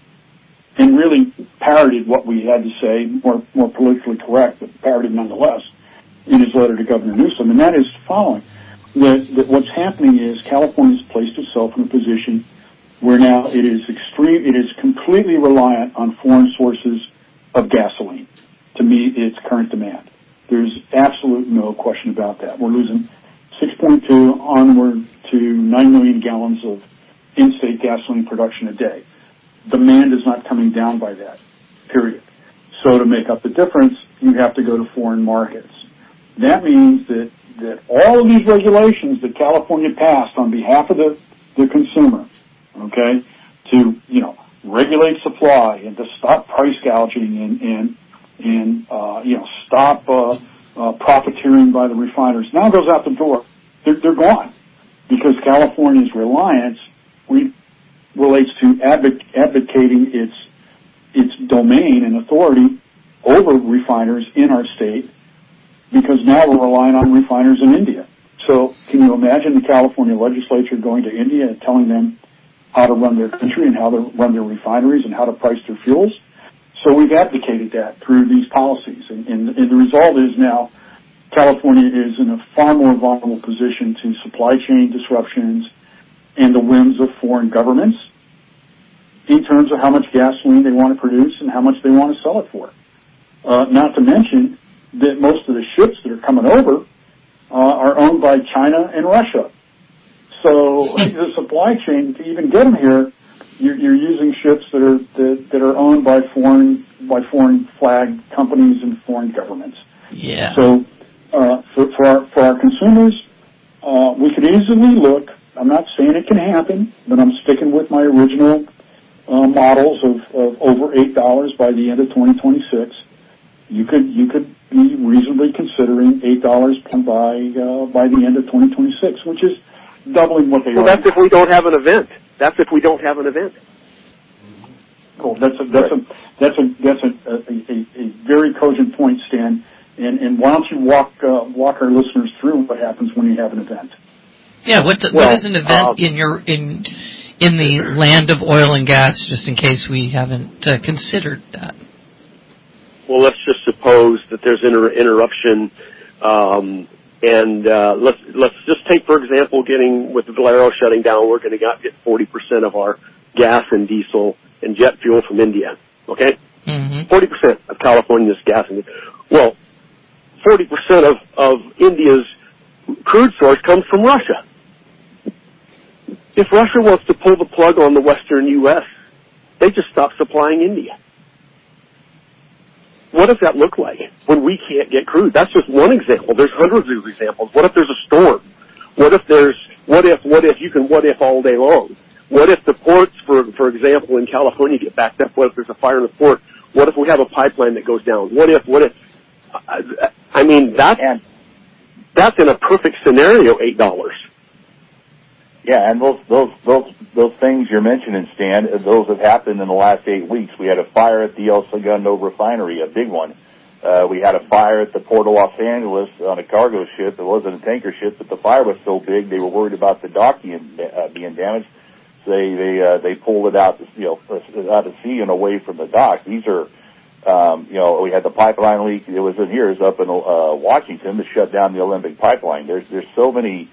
really parroted what we had to say, more politically correct, but parroted nonetheless, in his letter to Governor Newsom, and that is the following, that what's happening is California's placed itself in a position where now it is completely reliant on foreign sources of gasoline to meet its current demand. There's absolute no question about that. We're losing 6.2 onward to 9 million gallons of in-state gasoline production a day. Demand is not coming down by that, period. So to make up the difference, you have to go to foreign markets. That means that all of these regulations that California passed on behalf of the consumer, okay, to, regulate supply and to stop price gouging and stop profiteering by the refiners, now goes out the door. They're gone because California's reliance relates to advocating its domain and authority over refiners in our state, because now we're relying on refiners in India. So can you imagine the California legislature going to India and telling them how to run their country and how to run their refineries and how to price their fuels? So we've advocated that through these policies. And the result is now California is in a far more vulnerable position to supply chain disruptions and the whims of foreign governments in terms of how much gasoline they want to produce and how much they want to sell it for. Not to mention that most of the ships that are coming over are owned by China and Russia. So the supply chain, to even get them here, you're using ships that are owned by foreign flag companies and foreign governments. Yeah. So for our consumers, we could easily look. I'm not saying it can happen, but I'm sticking with my original models of over $8 by the end of 2026. You could be reasonably considering $8 by the end of 2026, which is doubling what they are. Well, that's if we don't have an event. Cool. That's a very cogent point, Stan. And why don't you walk our listeners through what happens when you have an event? Yeah. What is an event in the land of oil and gas? Just in case we haven't considered that. Well, let's just suppose that there's interruption And let's just take, for example, with Valero shutting down, we're going to get 40% of our gas and diesel and jet fuel from India. Okay, 40% of California's gas and well, 40% of India's crude source comes from Russia. If Russia wants to pull the plug on the Western U.S., they just stop supplying India. What does that look like when we can't get crude? That's just one example. There's hundreds of examples. What if there's a storm? What if all day long? What if the ports, for example, in California get backed up? What if there's a fire in the port? What if we have a pipeline that goes down? What if? I mean, that's in a perfect scenario, $8. Yeah, and those things you're mentioning, Stan, those have happened in the last 8 weeks. We had a fire at the El Segundo refinery, a big one. We had a fire at the Port of Los Angeles on a cargo ship. It wasn't a tanker ship, but the fire was so big they were worried about the dock being damaged. So they pulled it out to sea and away from the dock. These are, we had the pipeline leak. It was up in Washington to shut down the Olympic pipeline. There's so many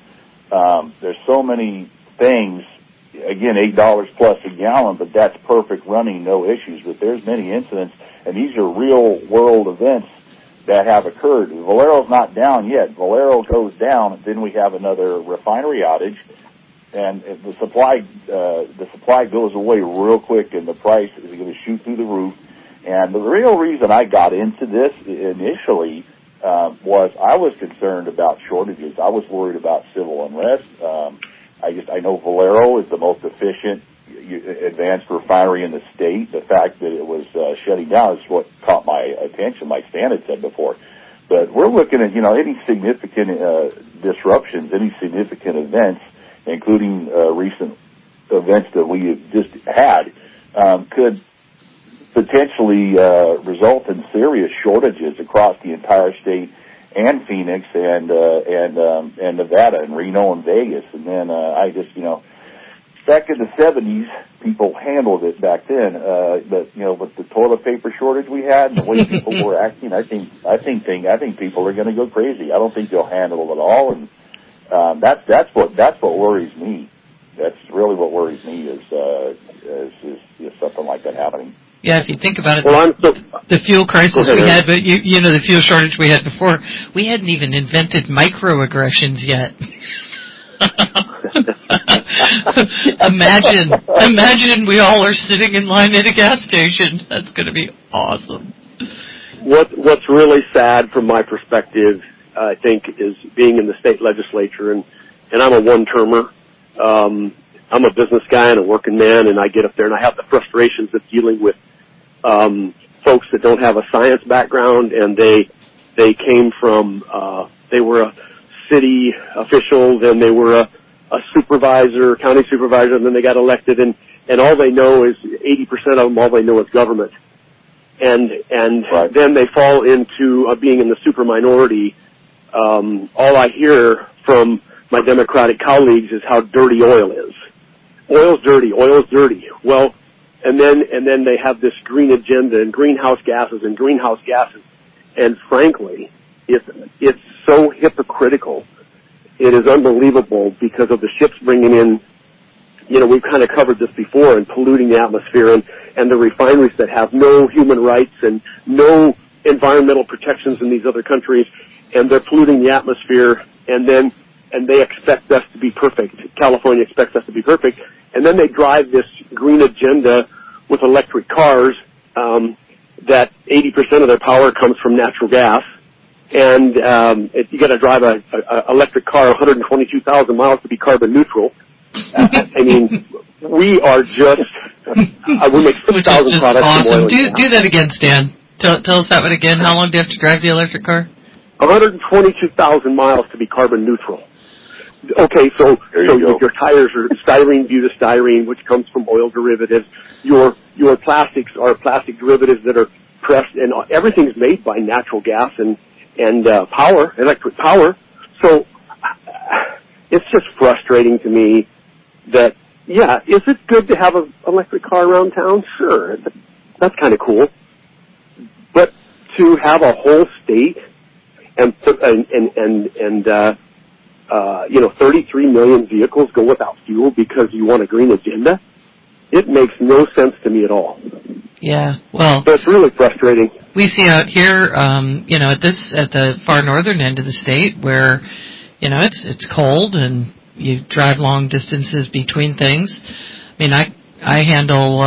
things. Again, $8 plus a gallon, but that's perfect running, no issues. But there's many incidents, and these are real world events that have occurred. Valero's not down yet. Valero goes down, then we have another refinery outage, and the supply goes away real quick, and the price is going to shoot through the roof. And the real reason I got into this initially was I was concerned about shortages. I was worried about civil unrest. I know Valero is the most efficient advanced refinery in the state. The fact that it was shutting down is what caught my attention, like Stan had said before. But we're looking at, any significant disruptions, any significant events, including recent events that we have just had, could potentially result in serious shortages across the entire state and Phoenix and Nevada and Reno and Vegas. And then back in the 70s, people handled it back then. But with the toilet paper shortage we had and the way people were acting, I think people are going to go crazy. I don't think they'll handle it at all. And that's what worries me. That's really what worries me is something like that happening. Yeah, if you think about it, the fuel crisis we had, but the fuel shortage we had before, we hadn't even invented microaggressions yet. Imagine we all are sitting in line at a gas station. That's going to be awesome. What's really sad from my perspective, I think, is being in the state legislature, and I'm a one-termer. I'm a business guy and a working man, and I get up there and I have the frustrations of dealing with folks that don't have a science background, and they came from they were a city official, then they were a supervisor, county supervisor, and then they got elected, and all they know is 80% of them, all they know is government. And right. Then they fall into being in the super minority. All I hear from my Democratic colleagues is how dirty oil is. Oil's dirty. Well, and then they have this green agenda and greenhouse gases. And frankly, it's so hypocritical. It is unbelievable because of the ships bringing in, we've kind of covered this before, and polluting the atmosphere, and the refineries that have no human rights and no environmental protections in these other countries, and they're polluting the atmosphere, and they expect us to be perfect. California expects us to be perfect. And then they drive this green agenda with electric cars, that 80% of their power comes from natural gas. And you got to drive a electric car 122,000 miles to be carbon neutral. I mean, we are just we make 6,000 products awesome. from oil. Do that again, Stan. Tell us that one again. How long do you have to drive the electric car? 122,000 miles to be carbon neutral. Okay, so your tires are styrene, butastyrene, which comes from oil derivatives. Your plastics are plastic derivatives that are pressed, and everything's made by natural gas and power, electric power. So it's just frustrating to me that, is it good to have an electric car around town? Sure, that's kind of cool. But to have a whole state and 33 million vehicles go without fuel because you want a green agenda. It makes no sense to me at all. Yeah, well, so it's really frustrating. We see out here, at the far northern end of the state where, it's cold and you drive long distances between things. I mean, I handle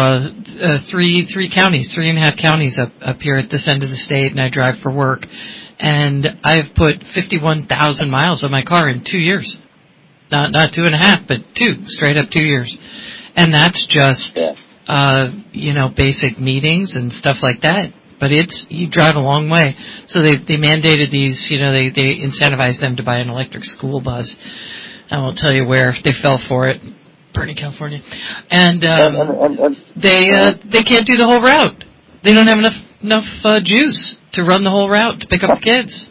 3.5 counties up here at this end of the state, and I drive for work. And I've put 51,000 miles on my car in 2 years. Not 2.5, but 2, straight up 2 years. And that's just, basic meetings and stuff like that. But you drive a long way. So they mandated these, they incentivized them to buy an electric school bus. I won't tell you where they fell for it. Bernie, California. And they can't do the whole route. They don't have enough juice to run the whole route to pick up the kids.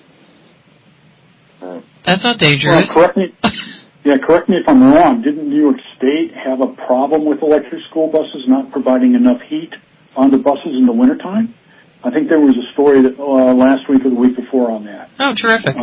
That's not dangerous. Well, correct me if I'm wrong. Didn't New York State have a problem with electric school buses not providing enough heat on the buses in the wintertime? I think there was a story that last week or the week before on that. Oh, terrific.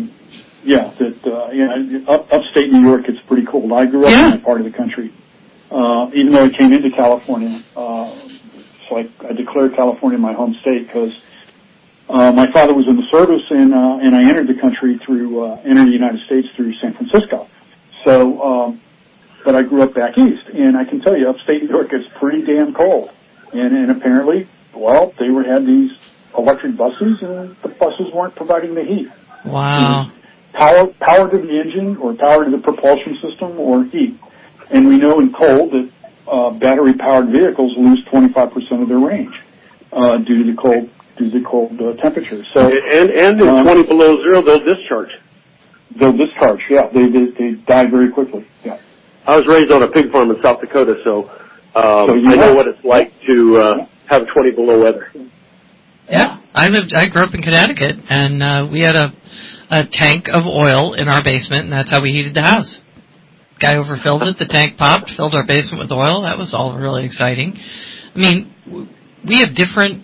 Upstate New York, it's pretty cold. I grew up in that part of the country. Even though I came into California, so I declared California my home state because my father was in the service, and I entered the United States through San Francisco. So, but I grew up back east, and I can tell you, upstate New York is pretty damn cold. And apparently, they had these electric buses, and the buses weren't providing the heat. Wow. Power to the engine, or power to the propulsion system, or heat. And we know in cold that battery-powered vehicles lose 25% of their range due to the cold temperatures. So, and at 20 below zero, they'll discharge. They die very quickly. Yeah. I was raised on a pig farm in South Dakota, so I know what it's like to have 20 below weather. Yeah, I grew up in Connecticut, and we had a tank of oil in our basement, and that's how we heated the house. Guy overfilled it, the tank popped, filled our basement with oil. That was all really exciting. I mean, we have different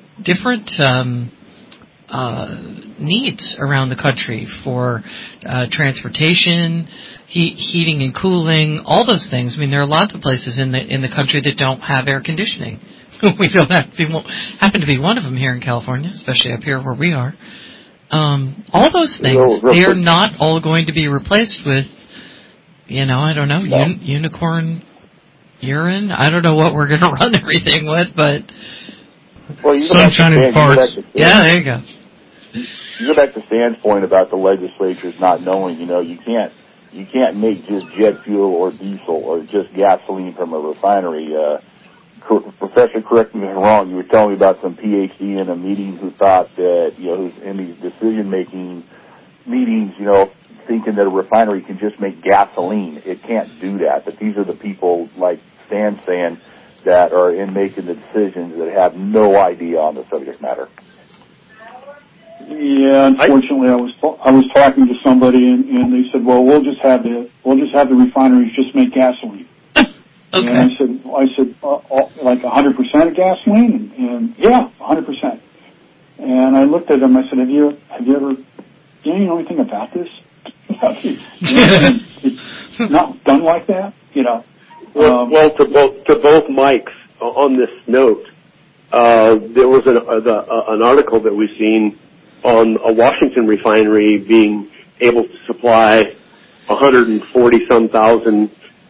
needs around the country for transportation, heating and cooling, all those things. I mean, there are lots of places in the country that don't have air conditioning. We don't happen to be one of them here in California, especially up here where we are. All those things, they are not all going to be replaced with, I don't know, unicorn urine. I don't know what we're going to run everything with, but sunshine and farts. Yeah, there you go. You go back to Stan's point about the legislatures not knowing. You can't make just jet fuel or diesel or just gasoline from a refinery. Professor, correct me if I'm wrong, you were telling me about some PhD in a meeting who thought that, who's in these decision-making meetings, thinking that a refinery can just make gasoline. It can't do that. But these are the people, like Stan's saying, that are in making the decisions that have no idea on the subject matter. Yeah, unfortunately, I was talking to somebody, and they said, "Well, we'll just have the refineries just make gasoline." Okay. And I said, like 100% of gasoline, and yeah, 100%. And I looked at him. I said, "Have you ever? Do you know anything about this? It's not done like that, Well, to both Mikes on this note, there was an article that we've seen on a Washington refinery being able to supply 140-some thousand.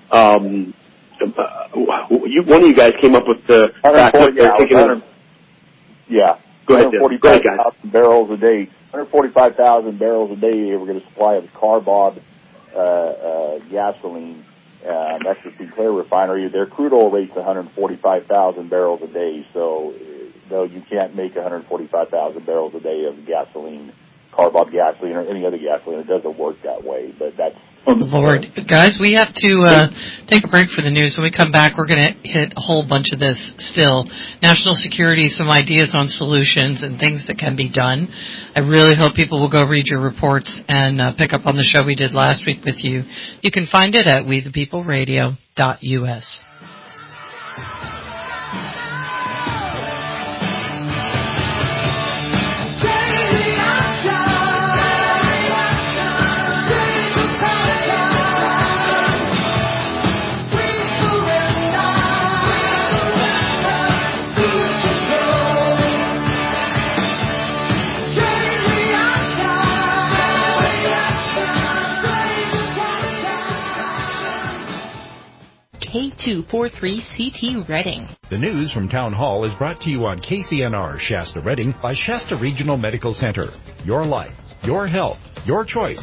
One of you guys came up with the fact that they're taking it. Yeah. Go ahead, guys. Barrels a day. 145,000 barrels a day they were going to supply of CARBOB gasoline. That's the Sinclair refinery. Their crude oil rate's 145,000 barrels a day. So, no, you can't make 145,000 barrels a day of gasoline, CARBOB gasoline, or any other gasoline. It doesn't work that way. But that's. Lord, guys, we have to take a break for the news. When we come back, we're going to hit a whole bunch of this still. National security, some ideas on solutions and things that can be done. I really hope people will go read your reports and pick up on the show we did last week with you. You can find it at wethepeopleradio.us. K243CT Reading. The news from Town Hall is brought to you on KCNR Shasta Reading by Shasta Regional Medical Center. Your life, your health, your choice.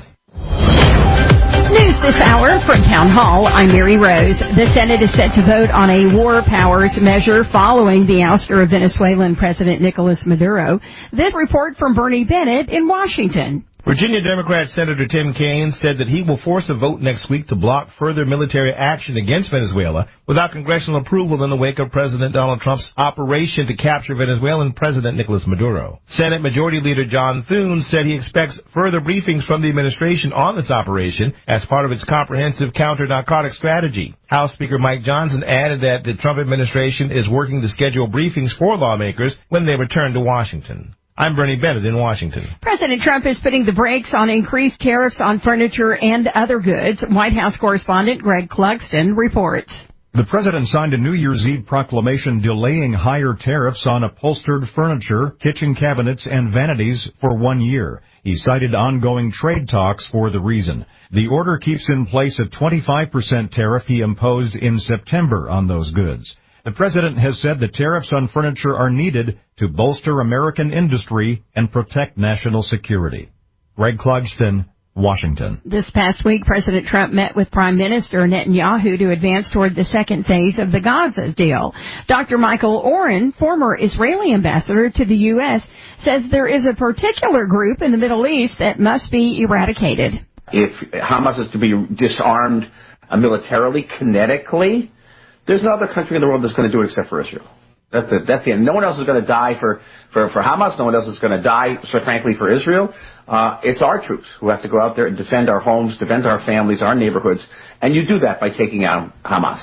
News this hour from Town Hall. I'm Mary Rose. The Senate is set to vote on a war powers measure following the ouster of Venezuelan President Nicolas Maduro. This report from Bernie Bennett in Washington. Virginia Democrat Senator Tim Kaine said that he will force a vote next week to block further military action against Venezuela without congressional approval in the wake of President Donald Trump's operation to capture Venezuelan President Nicolas Maduro. Senate Majority Leader John Thune said he expects further briefings from the administration on this operation as part of its comprehensive counter-narcotic strategy. House Speaker Mike Johnson added that the Trump administration is working to schedule briefings for lawmakers when they return to Washington. I'm Bernie Bennett in Washington. President Trump is putting the brakes on increased tariffs on furniture and other goods. White House correspondent Greg Clugston reports. The president signed a New Year's Eve proclamation delaying higher tariffs on upholstered furniture, kitchen cabinets, and vanities for 1 year. He cited ongoing trade talks for the reason. The order keeps in place a 25% tariff he imposed in September on those goods. The president has said the tariffs on furniture are needed to bolster American industry and protect national security. Greg Clugston, Washington. This past week, President Trump met with Prime Minister Netanyahu to advance toward the second phase of the Gaza deal. Dr. Michael Oren, former Israeli ambassador to the U.S., says there is a particular group in the Middle East that must be eradicated. If Hamas is to be disarmed militarily, kinetically, there's no other country in the world that's going to do it except for Israel. That's the end. No one else is going to die for Hamas. No one else is going to die, so frankly, for Israel. It's our troops who have to go out there and defend our homes, defend our families, our neighborhoods, and you do that by taking out Hamas.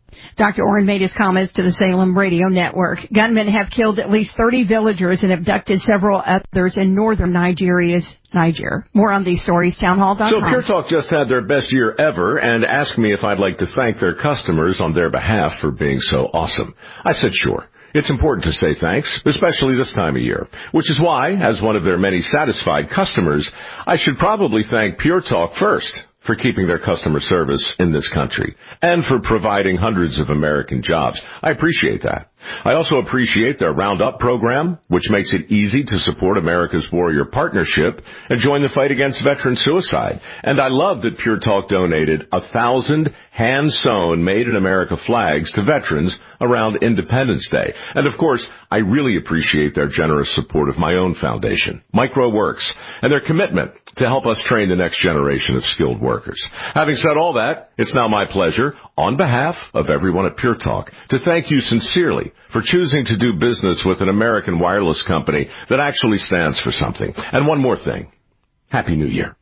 Dr. Oren made his comments to the Salem Radio Network. Gunmen have killed at least 30 villagers and abducted several others in northern Niger. More on these stories, townhall.com. So Pure Talk just had their best year ever and asked me if I'd like to thank their customers on their behalf for being so awesome. I said sure. It's important to say thanks, especially this time of year, which is why, as one of their many satisfied customers, I should probably thank Pure Talk first for keeping their customer service in this country and for providing hundreds of American jobs. I appreciate that. I also appreciate their Roundup program, which makes it easy to support America's Warrior Partnership and join the fight against veteran suicide. And I love that Pure Talk donated 1,000 hand-sewn Made-in-America flags to veterans around Independence Day. And of course, I really appreciate their generous support of my own foundation, MicroWorks, and their commitment to help us train the next generation of skilled workers. Having said all that, it's now my pleasure, on behalf of everyone at Pure Talk, to thank you sincerely for choosing to do business with an American wireless company that actually stands for something. And one more thing. Happy New Year.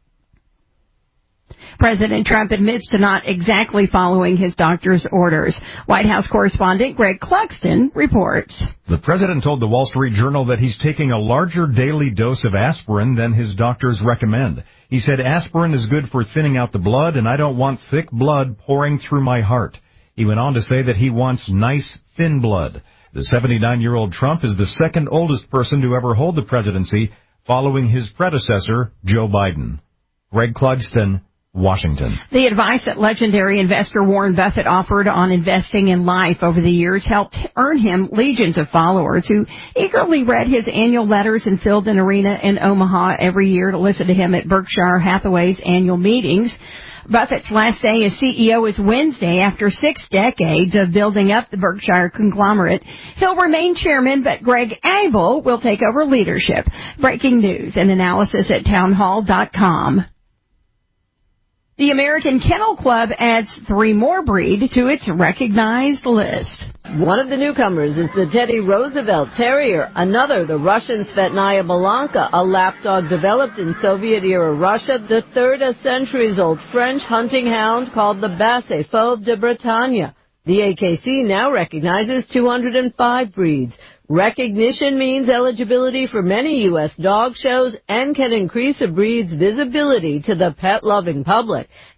President Trump admits to not exactly following his doctor's orders. White House correspondent Greg Clugston reports. The president told the Wall Street Journal that he's taking a larger daily dose of aspirin than his doctors recommend. He said aspirin is good for thinning out the blood, and I don't want thick blood pouring through my heart. He went on to say that he wants nice, thin blood. The 79-year-old Trump is the second oldest person to ever hold the presidency, following his predecessor, Joe Biden. Greg Clugston, Washington. The advice that legendary investor Warren Buffett offered on investing in life over the years helped earn him legions of followers who eagerly read his annual letters and filled an arena in Omaha every year to listen to him at Berkshire Hathaway's annual meetings. Buffett's last day as CEO is Wednesday after 6 decades of building up the Berkshire conglomerate. He'll remain chairman, but Greg Abel will take over leadership. Breaking news and analysis at townhall.com. The American Kennel Club adds 3 more breeds to its recognized list. One of the newcomers is the Teddy Roosevelt Terrier. Another, the Russian Svetnaya Balanka, a lapdog developed in Soviet-era Russia. The third, a centuries-old French hunting hound called the Basset Fauve de Bretagne. The AKC now recognizes 205 breeds. Recognition means eligibility for many U.S. dog shows and can increase a breed's visibility to the pet-loving public.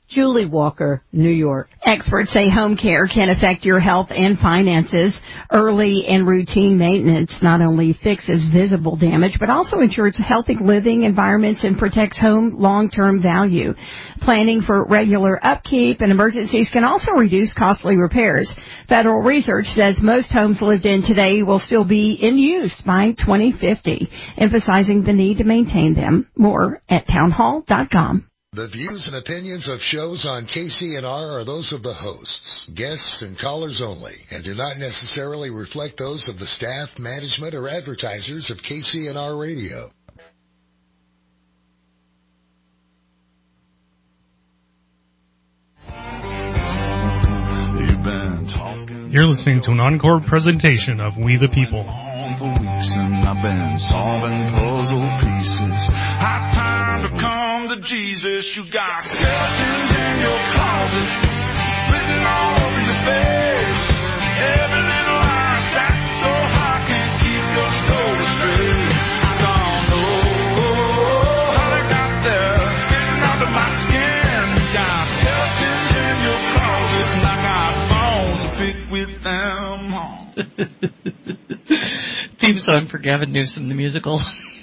Julie Walker, New York. Experts say home care can affect your health and finances. Early and routine maintenance not only fixes visible damage, but also ensures healthy living environments and protects home long-term value. Planning for regular upkeep and emergencies can also reduce costly repairs. Federal research says most homes lived in today will still be in use by 2050, emphasizing the need to maintain them. More at townhall.com. The views and opinions of shows on KCNR are those of the hosts, guests, and callers only, and do not necessarily reflect those of the staff, management, or advertisers of KCNR Radio. You're listening to an encore presentation of We the People. For weeks and I've been solving puzzle pieces. High time to come to Jesus. You got skeletons in your closet, splitting all over your face. Every little lie stacked so high can't keep your story straight. I don't know how they got there, sticking under my skin. You got skeletons in your closet, and I got bones to pick with them. Theme song for Gavin Newsom, the musical.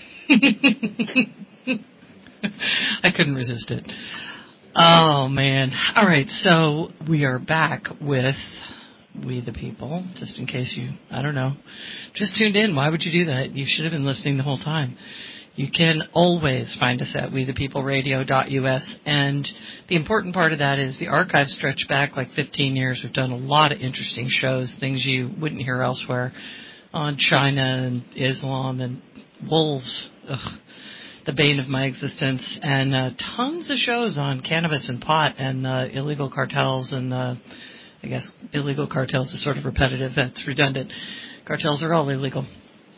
I couldn't resist it. Oh, man. All right, so we are back with We the People, just in case you, I don't know, just tuned in. Why would you do that? You should have been listening the whole time. You can always find us at wethepeopleradio.us, and the important part of that is the archives stretch back like 15 years. We've done a lot of interesting shows, things you wouldn't hear elsewhere, on China and Islam and wolves, the bane of my existence, and tons of shows on cannabis and pot and illegal cartels, and I guess illegal cartels is sort of repetitive. That's redundant. Cartels are all illegal.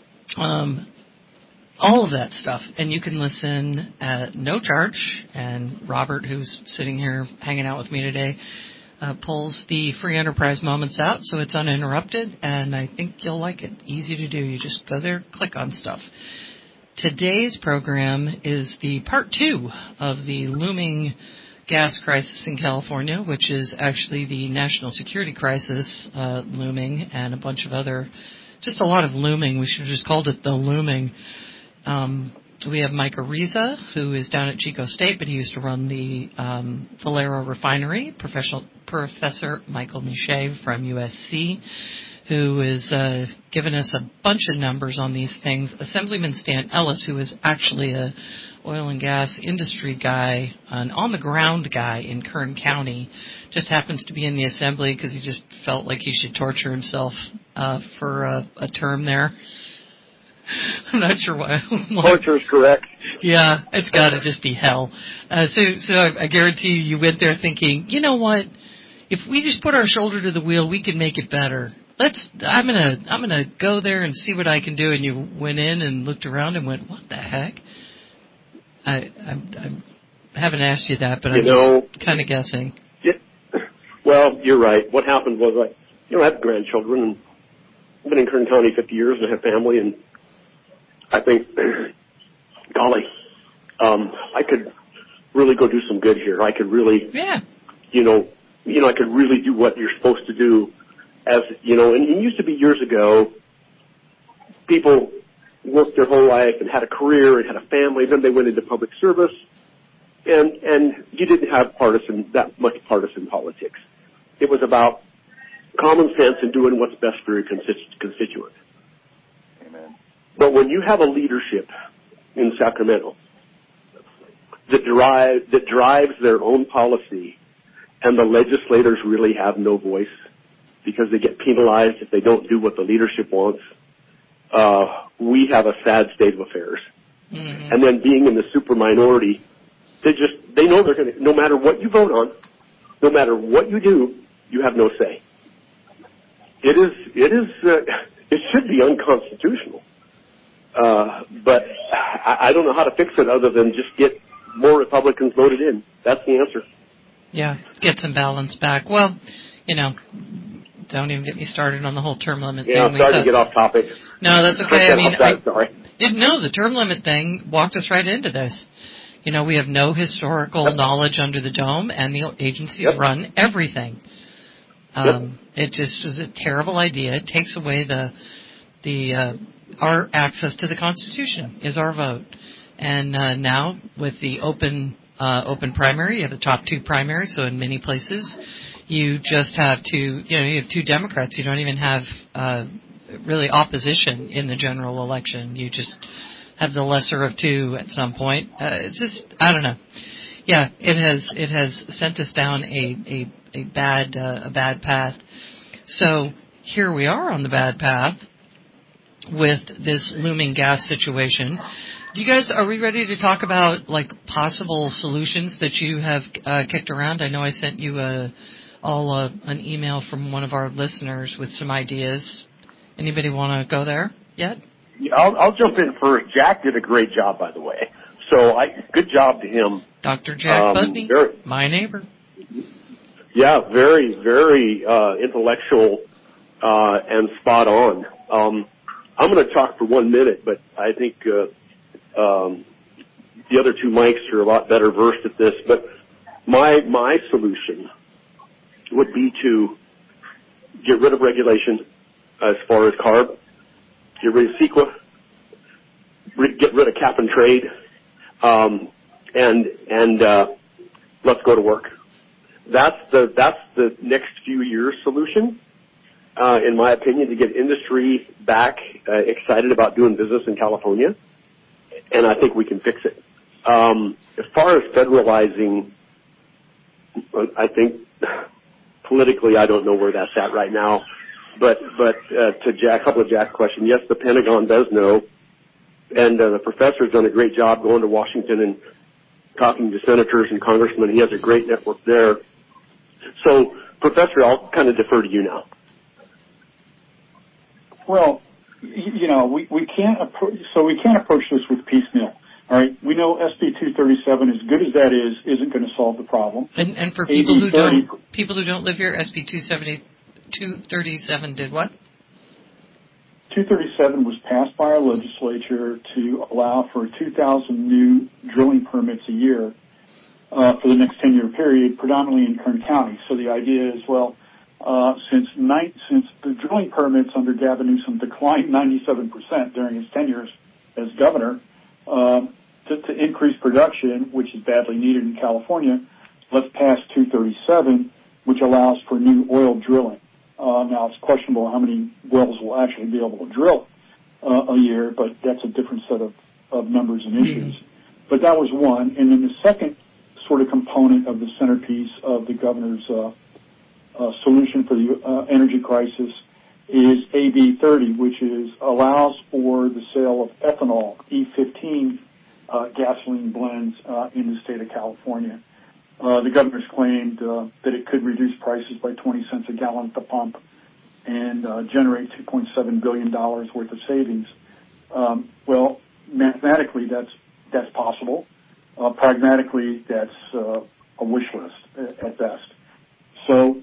All of that stuff. And you can listen at no charge. And Robert, who's sitting here hanging out with me today, pulls the free enterprise moments out so it's uninterrupted. And I think you'll like it. Easy to do. You just go there, click on stuff. Today's program is the part 2 of the looming gas crisis in California, which is actually the national security crisis looming, and a bunch of other, just a lot of looming. We should have just called it the looming. We have Mike Ariza, who is down at Chico State, but he used to run the Valero refinery. Professor Michael Miche from USC, who is giving us a bunch of numbers on these things. Assemblyman Stan Ellis, who is actually a oil and gas industry guy, an on-the-ground guy in Kern County, just happens to be in the assembly because he just felt like he should torture himself for a term there. I'm not sure why. Torture is correct. Yeah, it's got to just be hell. So I guarantee you went there thinking, you know what? If we just put our shoulder to the wheel, we can make it better. I'm gonna go there and see what I can do. And you went in and looked around and went, what the heck? I haven't asked you that, but I'm just kind of guessing. Yeah. Well, you're right. What happened was I have grandchildren, and I've been in Kern County 50 years and I have family, and I think, golly, I could really go do some good here. I could really, I could really do what you're supposed to do. And it used to be years ago, people worked their whole life and had a career and had a family, then they went into public service, and you didn't have that much partisan politics. It was about common sense and doing what's best for your constituent. Amen. But when you have a leadership in Sacramento that drives their own policy, and the legislators really have no voice because they get penalized if they don't do what the leadership wants, we have a sad state of affairs. Mm-hmm. And then being in the super minority, they know they're going to, no matter what you vote on, no matter what you do, you have no say. It should be unconstitutional. But I don't know how to fix it other than just get more Republicans voted in. That's the answer. Yeah, get some balance back. Well, don't even get me started on the whole term limit thing. Yeah, I'm sorry to get off topic. No, that's okay. Sorry. The term limit thing walked us right into this. We have no historical knowledge under the dome, and the agencies run everything. It just was a terrible idea. It takes away our access to the Constitution is our vote. And now with the open primary, you have the top 2 primaries. So in many places, you just have you have 2 Democrats. You don't even have really opposition in the general election. You just have the lesser of 2 at some point. It's just, I don't know. Yeah, it has sent us down a bad path. So here we are on the bad path with this looming gas situation. Are we ready to talk about possible solutions that you have kicked around? I know I sent you an email from one of our listeners with some ideas. Anybody want to go there yet? I'll jump in first. Jack did a great job, by the way. So good job to him. Dr. Jack Budney, my neighbor. Yeah, very, very intellectual and spot on. I'm going to talk for 1 minute, but I think the other 2 mics are a lot better versed at this. But my solution would be to get rid of regulation as far as CARB, get rid of CEQA, get rid of cap and trade, and let's go to work. That's the next few years solution, in my opinion, to get industry back excited about doing business in California, and I think we can fix it. As far as federalizing, I think politically I don't know where that's at right now, but to Jack, a couple of Jack's questions, yes, the Pentagon does know, and the professor's done a great job going to Washington and talking to senators and congressmen. He has a great network there. So, Professor, I'll kind of defer to you now. Well, we can't approach this with piecemeal. All right, we know SB 237, as good as that is, isn't going to solve the problem. And for people who don't live here, SB 237 did what? 237 was passed by our legislature to allow for 2,000 new drilling permits a year for the next 10-year period, predominantly in Kern County. So the idea is, since the drilling permits under Gavin Newsom declined 97% during his tenure as governor, to increase production, which is badly needed in California, let's pass 237, which allows for new oil drilling. Now, it's questionable how many wells we'll actually be able to drill a year, but that's a different set of numbers and issues. But that was one. And then the second sort of component of the centerpiece of the governor's solution for the energy crisis is AB 30, which allows for the sale of ethanol, E15 gasoline blends in the state of California. The governor's claimed that it could reduce prices by 20 cents a gallon at the pump and generate $2.7 billion worth of savings. Mathematically, that's possible. Pragmatically, that's a wish list at best. So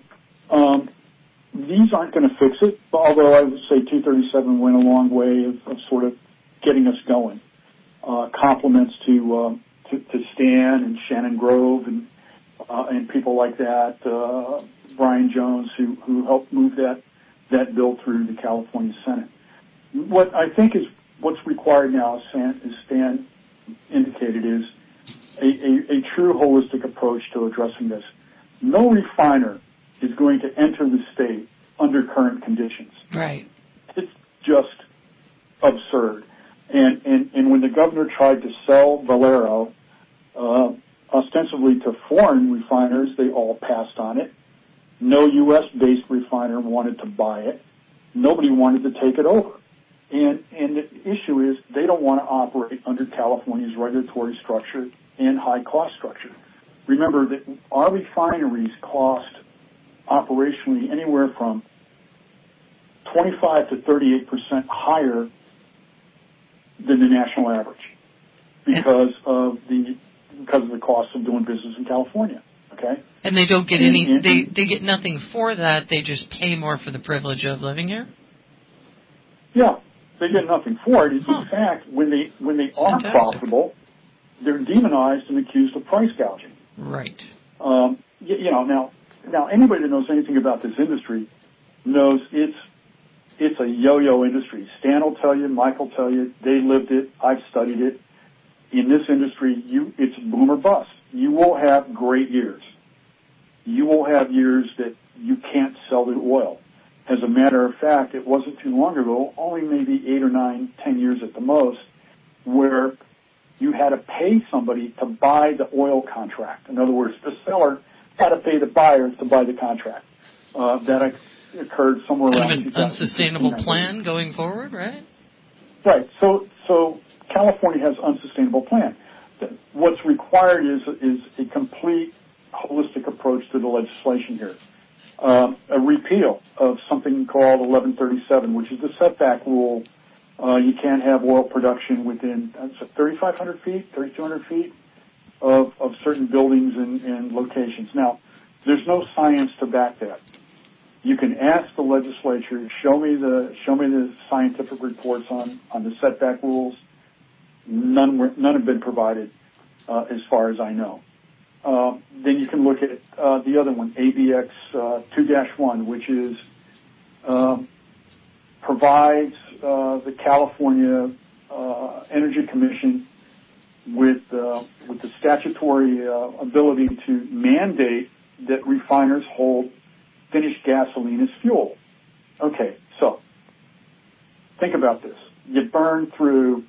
these aren't going to fix it, although I would say 237 went a long way of sort of getting us going. Compliments to Stan and Shannon Grove and people like that, Brian Jones, who helped move that bill through the California Senate. What I think is what's required now, as Stan indicated, is a true holistic approach to addressing this. No refiner is going to enter the state under current conditions. Right. It's just absurd. And when the governor tried to sell Valero, ostensibly to foreign refiners, they all passed on it. No U.S.-based refiner wanted to buy it. Nobody wanted to take it over. And the issue is they don't want to operate under California's regulatory structure and high cost structure. Remember that our refineries cost operationally anywhere from 25 to 38% higher than the national average because of the cost of doing business in California. Okay. And they don't get they get nothing for that. They just pay more for the privilege of living here. Yeah, they get nothing for it. In fact, when they are profitable, they're demonized and accused of price gouging. Right. Now anybody that knows anything about this industry knows it's a yo-yo industry. Stan will tell you, Mike will tell you, they lived it, I've studied it. In this industry, it's boom or bust. You will have great years. You will have years that you can't sell the oil. As a matter of fact, it wasn't too long ago, only maybe 8 or 9, 10 years at the most, where you had to pay somebody to buy the oil contract. In other words, the seller had to pay the buyer to buy the contract. That occurred somewhere around an unsustainable plan going forward, right? Right. So California has an unsustainable plan. What's required is a complete holistic approach to the legislation here. A repeal of something called 1137, which is the setback rule. You can't have oil production within 3,500 feet, 3,200 feet of certain buildings and locations. Now, there's no science to back that. You can ask the legislature, show me the scientific reports on the setback rules. None have been provided, as far as I know. Then you can look at the other one, ABX 2-1, which is provides the California Energy Commission with the statutory ability to mandate that refiners hold finished gasoline as fuel. Okay, so think about this. You burn through,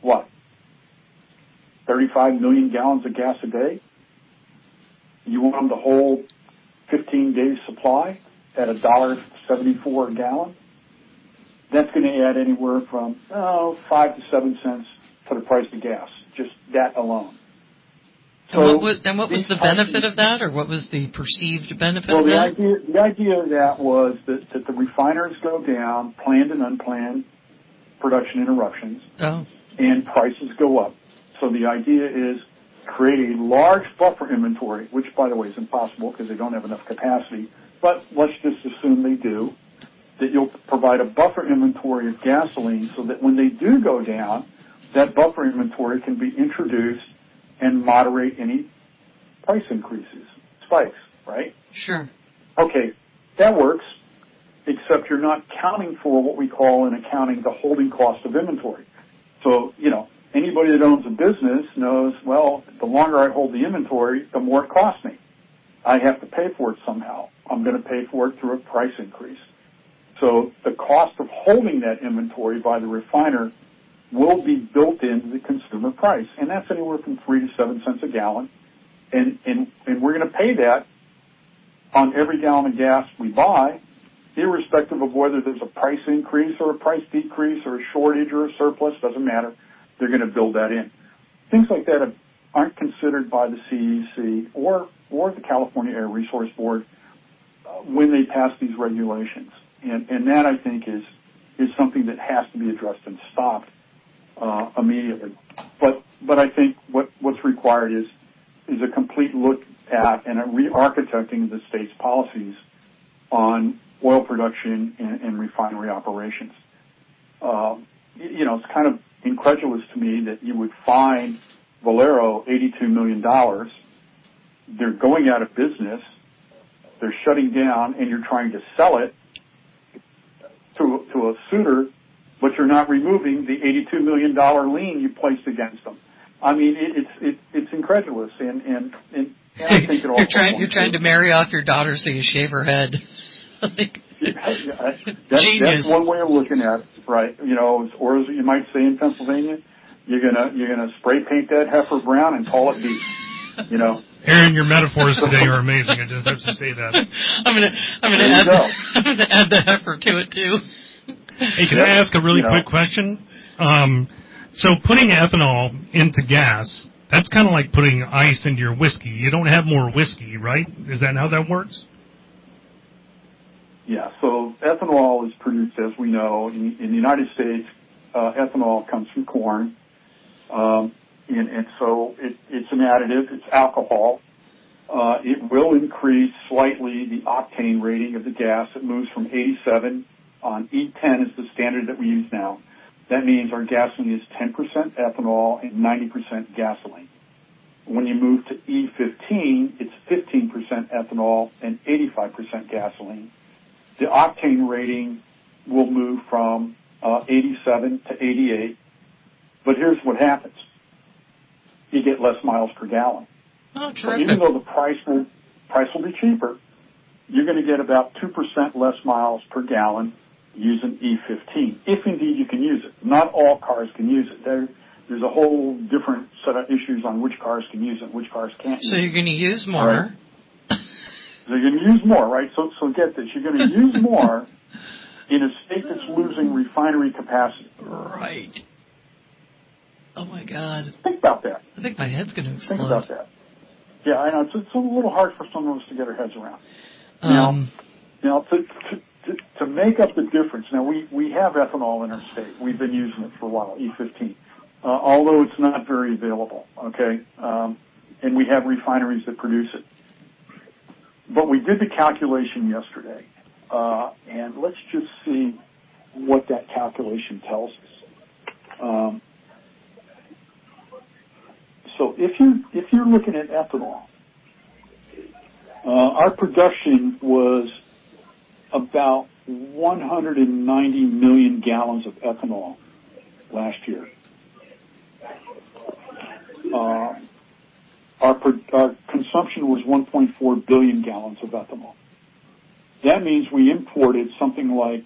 35 million gallons of gas a day? You want them to hold 15 days supply at $1.74 a gallon? That's going to add anywhere from 5 to 7 cents to the price of gas, just that alone. So, and what was the benefit of that, or what was the perceived benefit of that? The idea of that was that the refiners go down, planned and unplanned production interruptions, and prices go up. So the idea is create a large buffer inventory, which, by the way, is impossible because they don't have enough capacity, but let's just assume they do, that you'll provide a buffer inventory of gasoline so that when they do go down, that buffer inventory can be introduced and moderate any price increases, spikes, right? Sure. Okay, that works, except you're not counting for what we call in accounting the holding cost of inventory. So, anybody that owns a business knows, well, the longer I hold the inventory, the more it costs me. I have to pay for it somehow. I'm going to pay for it through a price increase. So the cost of holding that inventory by the refiner will be built into the consumer price, and that's anywhere from 3 to 7 cents a gallon. And we're going to pay that on every gallon of gas we buy, irrespective of whether there's a price increase or a price decrease or a shortage or a surplus, doesn't matter. They're going to build that in. Things like that aren't considered by the CEC or the California Air Resource Board when they pass these regulations. And that, I think, is something that has to be addressed and stopped immediately. But I think what's required is a complete look at and a re-architecting of the state's policies on oil production and refinery operations. It's kind of incredulous to me that you would fine Valero $82 million. They're going out of business. They're shutting down, and you're trying to sell it to a suitor, but you're not removing the $82 million lien you placed against them. I mean, it's incredulous, and I think it all. You're trying to marry off your daughter so you shave her head. That's one way of looking at it, right? Or as you might say in Pennsylvania, you're gonna spray paint that heifer brown and call it beef. Aaron, your metaphors today are amazing. I just have to say that. I'm gonna add the heifer to it too. Hey, can I ask a really quick question? So putting ethanol into gas, that's kind of like putting ice into your whiskey. You don't have more whiskey, right? Is that how that works? Yeah, so ethanol is produced, as we know, in the United States. Ethanol comes from corn, and so it's an additive. It's alcohol. It will increase slightly the octane rating of the gas. It moves from 87 on E10 is the standard that we use now. That means our gasoline is 10% ethanol and 90% gasoline. When you move to E15, it's 15% ethanol and 85% gasoline. The octane rating will move from 87 to 88. But here's what happens. You get less miles per gallon. Oh, terrific. So even though the price will be cheaper, you're going to get about 2% less miles per gallon using E15, if indeed you can use it. Not all cars can use it. There's a whole different set of issues on which cars can use it and which cars can't use it. So you're going to use more. Right? So you're going to use more, right? So get this. You're going to use more in a state that's losing refinery capacity. Right. Oh, my God. Think about that. I think my head's going to explode. Think about that. Yeah, I know. It's a little hard for some of us to get our heads around. Now, to make up the difference, now we have ethanol in our state. We've been using it for a while, E15, although it's not very available, okay? And we have refineries that produce it. But we did the calculation yesterday, and let's just see what that calculation tells us. So if you're looking at ethanol, our production was about 190 million gallons of ethanol last year. Our consumption was 1.4 billion gallons of ethanol. That means we imported something like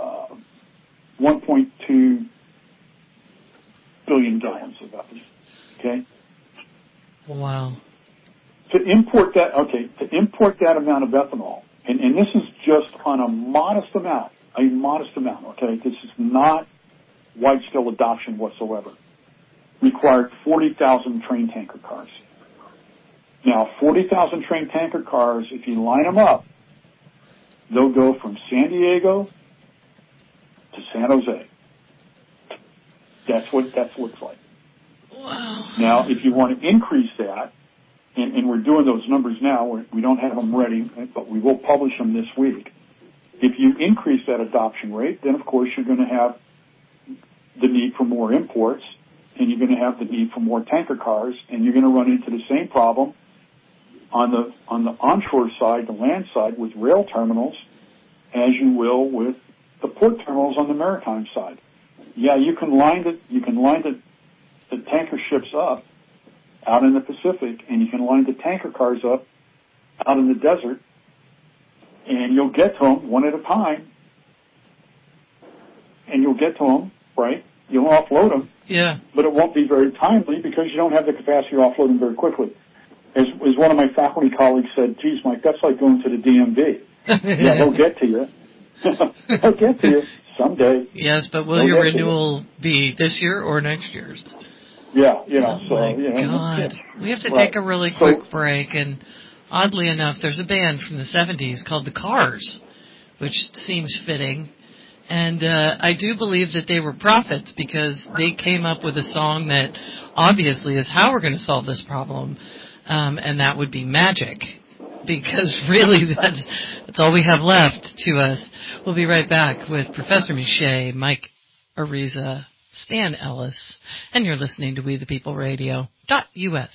1.2 billion gallons of ethanol. Okay? Wow. To import that amount of ethanol, and this is just on a modest amount, okay? This is not wide-scale adoption whatsoever. Required 40,000 train tanker cars. Now, 40,000 train tanker cars, if you line them up, they'll go from San Diego to San Jose. That's what that looks like. Wow. Now, if you want to increase that, and we're doing those numbers now, we don't have them ready, but we will publish them this week. If you increase that adoption rate, then of course you're going to have the need for more imports, and you're going to have the need for more tanker cars, and you're going to run into the same problem on the onshore side, the land side, with rail terminals, as you will with the port terminals on the maritime side. Yeah, you can line the tanker ships up out in the Pacific, and you can line the tanker cars up out in the desert, and you'll get to them one at a time, and you'll get to them, right? You'll offload them. Yeah. But it won't be very timely because you don't have the capacity to offload them very quickly. As one of my faculty colleagues said, geez, Mike, that's like going to the DMV. Yeah, they'll get to you. They'll get to you someday. Yes, but will your renewal be this year or next year's? Yeah, God. We have to take a really quick break, and oddly enough, there's a band from the 70s called The Cars, which seems fitting. And I do believe that they were prophets because they came up with a song that obviously is how we're going to solve this problem, and that would be magic. Because really, that's all we have left to us. We'll be right back with Professor Miche, Mike Ariza, Stan Ellis, and you're listening to We the People Radio.us.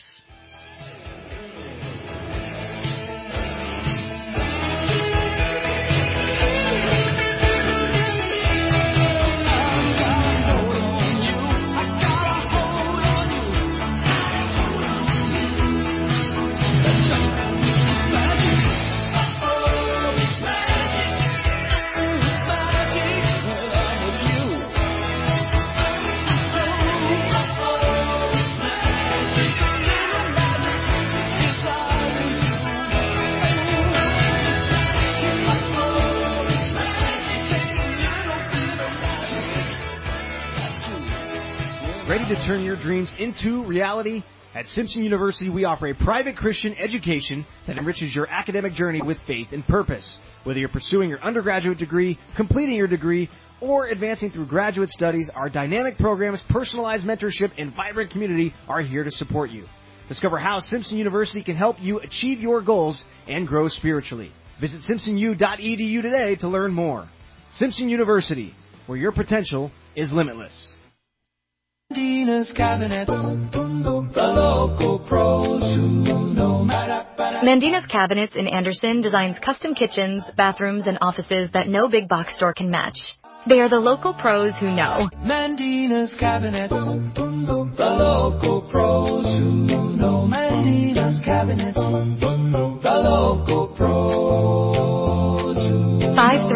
Ready to turn your dreams into reality? At Simpson University, we offer a private Christian education that enriches your academic journey with faith and purpose. Whether you're pursuing your undergraduate degree, completing your degree, or advancing through graduate studies, our dynamic programs, personalized mentorship, and vibrant community are here to support you. Discover how Simpson University can help you achieve your goals and grow spiritually. Visit simpsonu.edu today to learn more. Simpson University, where your potential is limitless. Mandina's Cabinets, the local pros who know. Mandina's Cabinets in Anderson designs custom kitchens, bathrooms, and offices that no big box store can match. They are the local pros who know. Mandina's Cabinets, the local pros who know. Mandina's Cabinets, the local pros who know.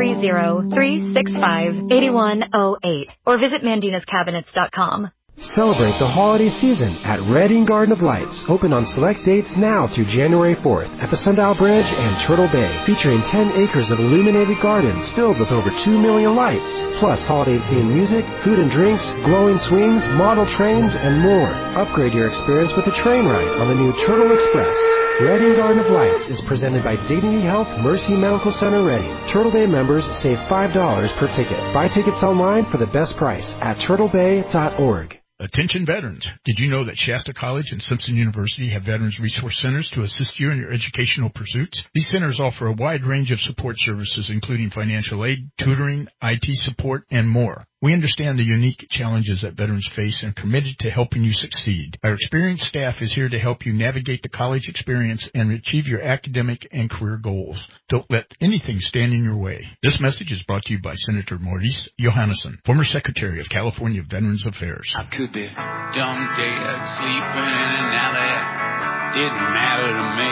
530-365-8108 or visit mandinascabinets.com. Celebrate the holiday season at Redding Garden of Lights, open on select dates now through January 4th at the Sundial Bridge and Turtle Bay, featuring 10 acres of illuminated gardens filled with over 2 million lights, plus holiday-themed music, food and drinks, glowing swings, model trains, and more. Upgrade your experience with a train ride on the new Turtle Express. Redding Garden of Lights is presented by Dignity Health Mercy Medical Center Redding. Turtle Bay members save $5 per ticket. Buy tickets online for the best price at turtlebay.org. Attention veterans. Did you know that Shasta College and Simpson University have Veterans Resource Centers to assist you in your educational pursuits? These centers offer a wide range of support services, including financial aid, tutoring, IT support, and more. We understand the unique challenges that veterans face and are committed to helping you succeed. Our experienced staff is here to help you navigate the college experience and achieve your academic and career goals. Don't let anything stand in your way. This message is brought to you by Senator Maurice Johannesson, former Secretary of California Veterans Affairs. I could be dumb dead, sleeping in an alley. Didn't matter to me.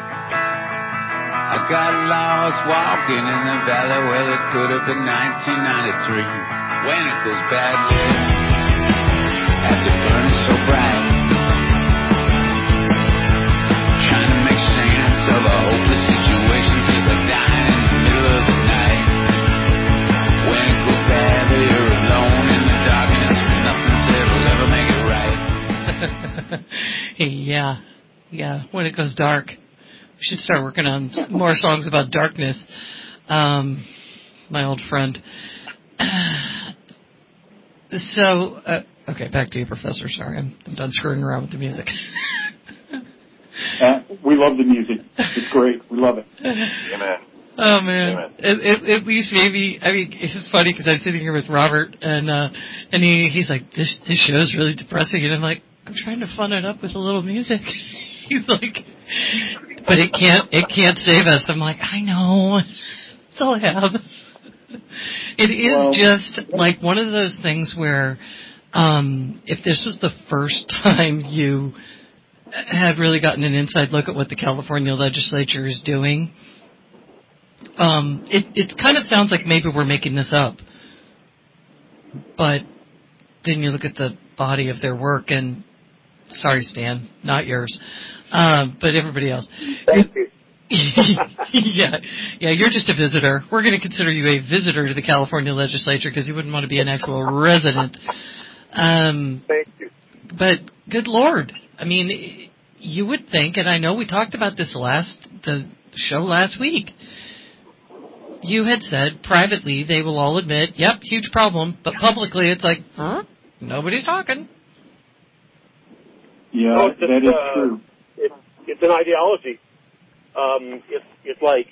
I got lost walking in the valley where it could have been 1993. When it goes badly, after burning so bright, trying to make sense of a hopeless situation feels like dying in the middle of the night. When it goes badly, you're alone in the darkness, and nothing said will ever make it right. Yeah, when it goes dark. We should start working on more songs about darkness. My old friend. So, okay, back to you, Professor. Sorry, I'm done screwing around with the music. We love the music. It's great. We love it. Amen. Oh, man. At least maybe, I mean, it's funny because I'm sitting here with Robert, and he's like, this show is really depressing. And I'm like, I'm trying to fun it up with a little music. He's like, but it can't save us. I'm like, I know. That's all I have. It is just like one of those things where if this was the first time you had really gotten an inside look at what the California legislature is doing, it kind of sounds like maybe we're making this up. But then you look at the body of their work and, sorry, Stan, not yours, but everybody else. Thank you. Yeah, you're just a visitor. We're going to consider you a visitor to the California legislature because you wouldn't want to be an actual resident. Thank you. But good Lord, I mean, you would think, and I know we talked about this the show last week. You had said privately they will all admit, yep, huge problem, but publicly it's like, huh? Nobody's talking. Yeah, that is true. It's an ideology. It's like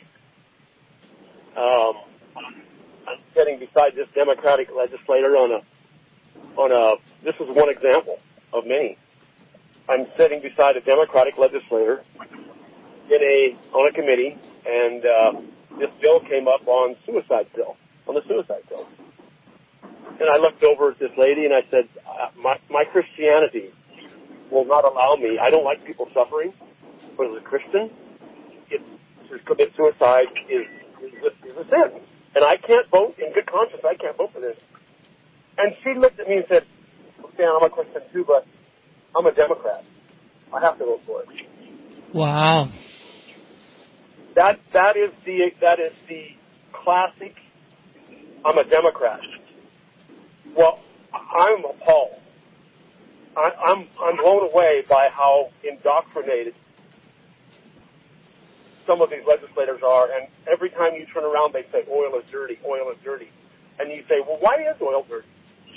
I'm sitting beside this Democratic legislator on a. This is one example of many. I'm sitting beside a Democratic legislator on a committee, and this bill came up on the suicide bill. And I looked over at this lady and I said, my Christianity will not allow me. I don't like people suffering, but as a Christian, to commit suicide is a sin. And I can't vote, in good conscience, I can't vote for this. And she looked at me and said, Stan, I'm a Christian too, but I'm a Democrat. I have to vote for it. Wow. That is the classic, I'm a Democrat. Well, I'm appalled. I'm blown away by how indoctrinated some of these legislators are, and every time you turn around, they say oil is dirty, and you say, well, why is oil dirty?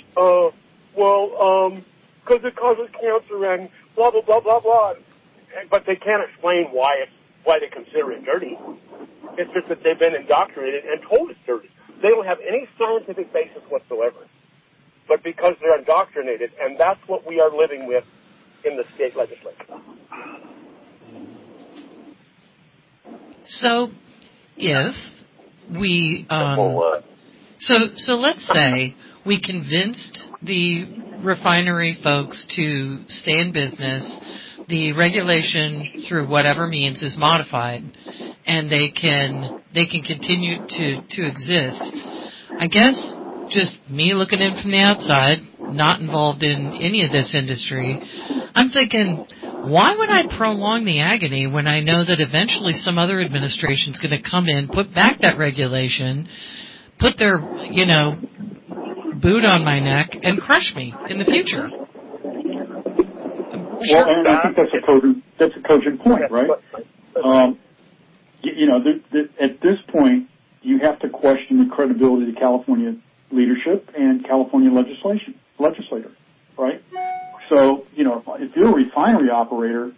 Because it causes cancer and blah blah blah blah blah. But they can't explain why they consider it dirty. It's just that they've been indoctrinated and told it's dirty. They don't have any scientific basis whatsoever. but because they're indoctrinated, and that's what we are living with in the state legislature. So, if we, so let's say we convinced the refinery folks to stay in business, the regulation through whatever means is modified, and they can continue to exist. I guess just me looking in from the outside, not involved in any of this industry, I'm thinking, why would I prolong the agony when I know that eventually some other administration's going to come in, put back that regulation, put their, boot on my neck and crush me in the future? Well, and I think that's a cogent point, right? At this point, you have to question the credibility of the California leadership and California legislator, right? So, if you're a refinery operator,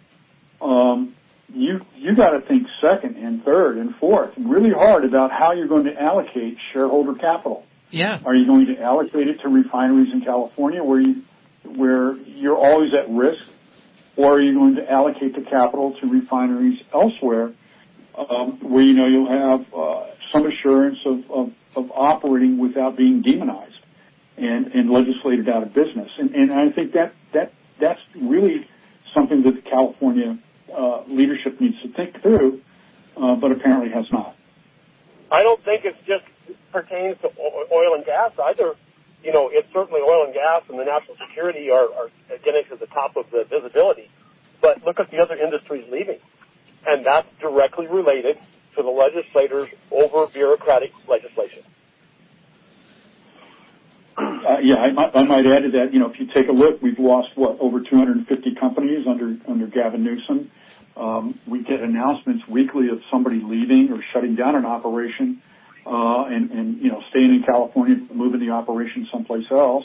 you got to think second and third and fourth and really hard about how you're going to allocate shareholder capital. Yeah. Are you going to allocate it to refineries in California where you're always at risk, or are you going to allocate the capital to refineries elsewhere where you'll have some assurance of operating without being demonized and legislated out of business? And I think that's really something that the California leadership needs to think through, but apparently has not. I don't think it just pertains to oil and gas either. It's certainly oil and gas and the national security are getting to the top of the visibility. But look at the other industries leaving. And that's directly related to the legislators over bureaucratic legislation. I might add to that, if you take a look, we've lost, over 250 companies under Gavin Newsom. We get announcements weekly of somebody leaving or shutting down an operation, and staying in California, moving the operation someplace else.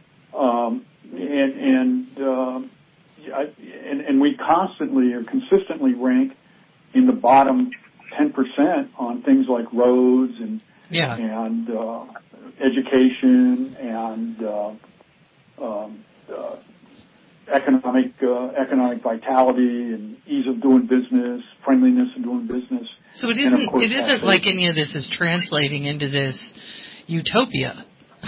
And we constantly or consistently rank in the bottom 10% on things like roads and education and economic vitality and ease of doing business, friendliness of doing business. So it isn't like any of this is translating into this utopia.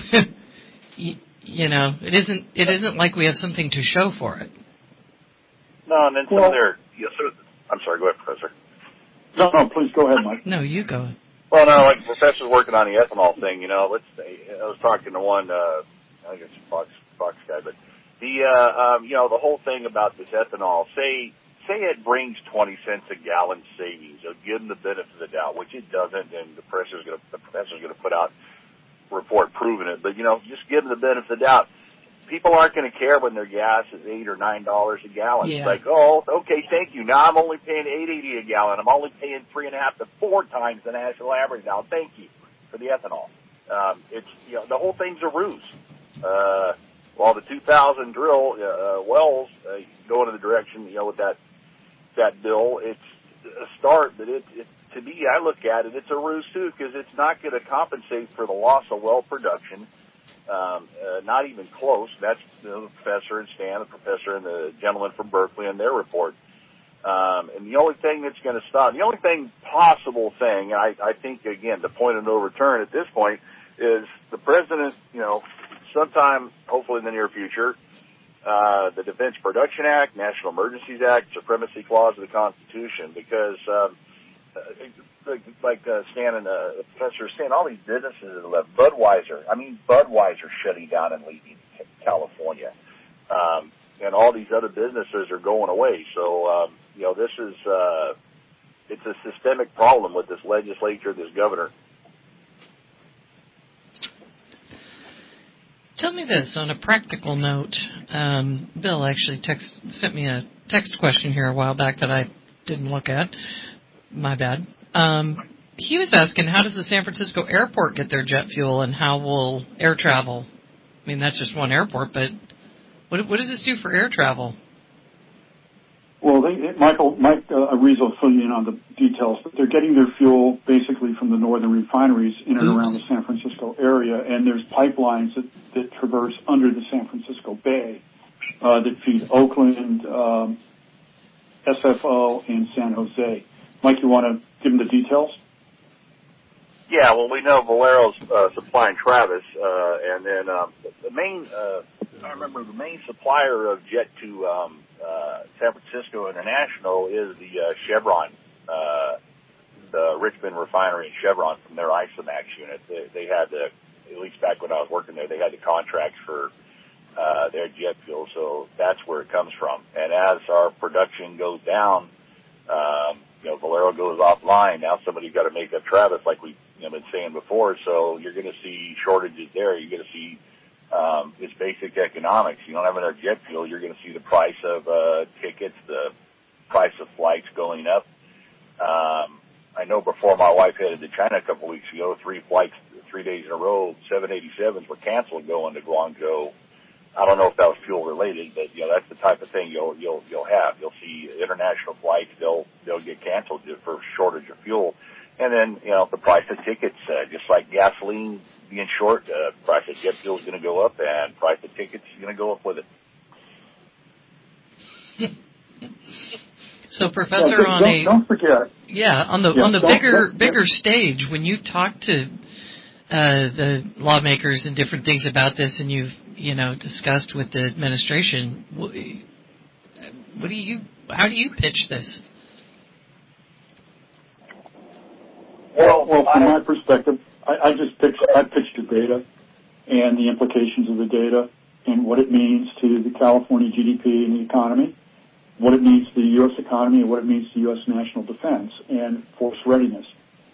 It isn't like we have something to show for it. No, and then some of their, I'm sorry, go ahead, Professor. No, please go ahead, Mike. No, you go ahead. Well, no, like the professor's working on the ethanol thing, I was talking to one, I think it's Fox guy, but the whole thing about this ethanol, say it brings 20 cents a gallon savings, so give them the benefit of the doubt, which it doesn't, and the professor's going to put out a report proving it, but just give them the benefit of the doubt. People aren't going to care when their gas is $8 or $9 a gallon. Yeah. It's like, oh, okay, thank you. Now I'm only paying $8.80 a gallon. I'm only paying 3.5 to 4 times the national average now. Thank you for the ethanol. It's the whole thing's a ruse. While the 2,000 drill wells go in the direction with that bill, it's a start. But it to me, I look at it, it's a ruse too, because it's not going to compensate for the loss of well production. Not even close. That's the professor and Stan, the professor and the gentleman from Berkeley in their report. And the only thing that's going to stop, the only possible thing, I think, again, the point of no return at this point is the president, sometime, hopefully in the near future, the Defense Production Act, National Emergencies Act, Supremacy Clause of the Constitution, because like Stan and the professor are saying, all these businesses that left Budweiser shutting down and leaving California, and all these other businesses are going away. So this is it's a systemic problem with this legislature, this governor. Tell me this on a practical note. Bill actually sent me a text question here a while back that I didn't look at. My bad. He was asking, how does the San Francisco airport get their jet fuel, and how will air travel? I mean, that's just one airport, but what does this do for air travel? Well, Mike Arizo will fill you in on the details, but they're getting their fuel basically from the northern refineries in and around the San Francisco area, and there's pipelines that traverse under the San Francisco Bay that feed Oakland, SFO, and San Jose. Mike, you want to give them the details? Yeah, well, we know Valero's supplying Travis, and then the main, I remember the main supplier of jet to San Francisco International is the Chevron, the Richmond refinery in Chevron from their Isomax unit. They had the, at least back when I was working there, they had the contracts for their jet fuel, so that's where it comes from. And as our production goes down, Valero goes offline. Now somebody's got to make up Travis, like we've been saying before. So you're going to see shortages there. You're going to see it's basic economics. You don't have enough jet fuel. You're going to see the price of tickets, the price of flights going up. I know before my wife headed to China a couple weeks ago, 3 flights, 3 days in a row, 787s were canceled going to Guangzhou. I don't know if that was fuel related, but that's the type of thing you'll have. You'll see international flights, they'll get canceled for shortage of fuel. And then, the price of tickets, just like gasoline being short, price of jet fuel is going to go up, and price of tickets is going to go up with it. So, Professor, don't forget. Yeah, on the bigger stage, when you talk to the lawmakers and different things about this, and you've discussed with the administration, how do you pitch this? Well, from my perspective, I pitched the data and the implications of the data and what it means to the California GDP and the economy, what it means to the U.S. economy, and what it means to U.S. national defense and force readiness.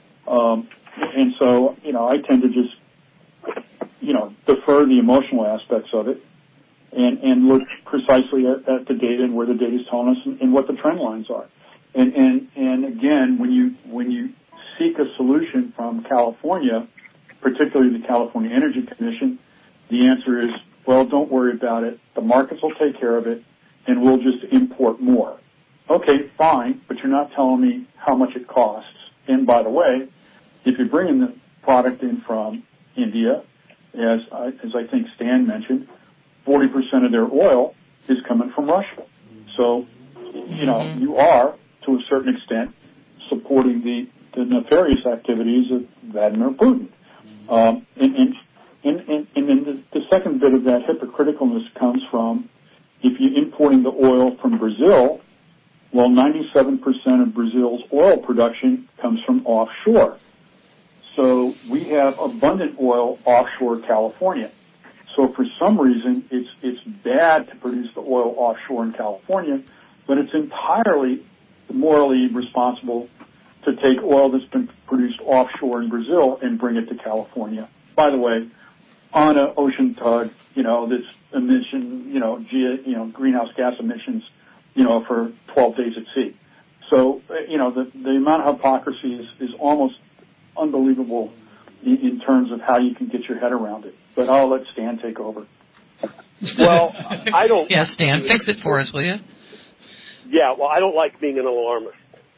And so, I tend to just, defer the emotional aspects of it and look precisely at the data and where the data is telling us and what the trend lines are. And again, when you seek a solution from California, particularly the California Energy Commission, the answer is, well, don't worry about it. The markets will take care of it, and we'll just import more. Okay, fine, but you're not telling me how much it costs. And by the way, if you're bringing the product in from India, as I think Stan mentioned, 40% of their oil is coming from Russia. So, you are, to a certain extent, supporting the nefarious activities of Vladimir Putin. And then the second bit of that hypocriticalness comes from, if you're importing the oil from Brazil, well, 97% of Brazil's oil production comes from offshore. So we have abundant oil offshore California. So for some reason, it's bad to produce the oil offshore in California, but it's entirely morally responsible to take oil that's been produced offshore in Brazil and bring it to California. By the way, on an ocean tug, that's emission, greenhouse gas emissions, for 12 days at sea. So, the amount of hypocrisy is almost unbelievable in terms of how you can get your head around it. But I'll let Stan take over. Well, I don't... Yeah, Stan, fix it for us, will you? Yeah, well, I don't like being an alarmist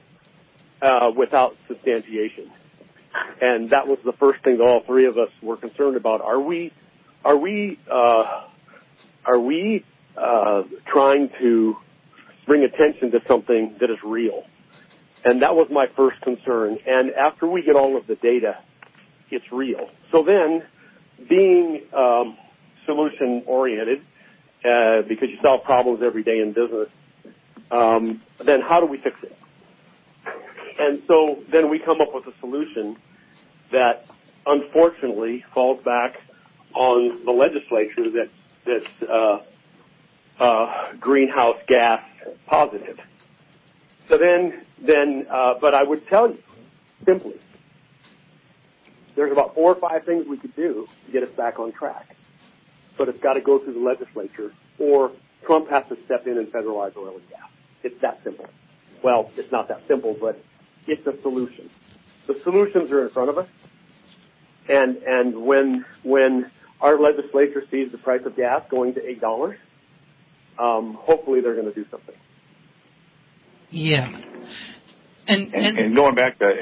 without substantiation. And that was the first thing that all three of us were concerned about. Are we trying to bring attention to something that is real? And that was my first concern. And after we get all of the data, it's real. So then, being solution-oriented, because you solve problems every day in business, then how do we fix it? And so then we come up with a solution that unfortunately falls back on the legislature that's greenhouse gas positive. So but I would tell you, simply, there's about 4 or 5 things we could do to get us back on track. But it's got to go through the legislature, or Trump has to step in and federalize oil and gas. It's that simple. Well, it's not that simple, but it's a solution. The solutions are in front of us. And when our legislature sees the price of gas going to $8, hopefully they're going to do something. Yeah. And going back to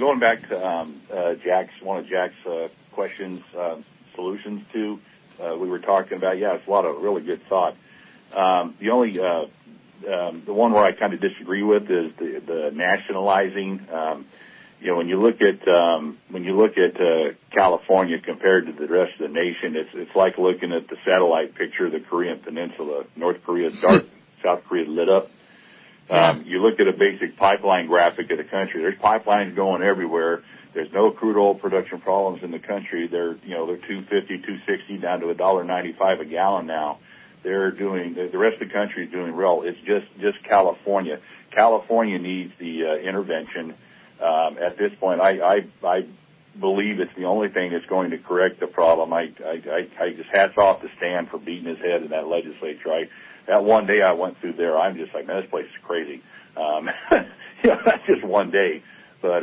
one of Jack's questions, solutions to we were talking about. Yeah, it's a lot of really good thought. The only the one where I kind of disagree with is the nationalizing. When you look at California compared to the rest of the nation, it's like looking at the satellite picture of the Korean Peninsula. North Korea's dark, South Korea lit up. You look at a basic pipeline graphic of the country. There's pipelines going everywhere. There's no crude oil production problems in the country. They're $2.50, $2.60 down to $1.95 a gallon now. They're doing the rest of the country is doing well. It's just California. California needs the intervention. At this point, I believe it's the only thing that's going to correct the problem. I just hats off to Stan for beating his head in that legislature. That one day I went through there, I'm just like, man, this place is crazy. That's just one day. But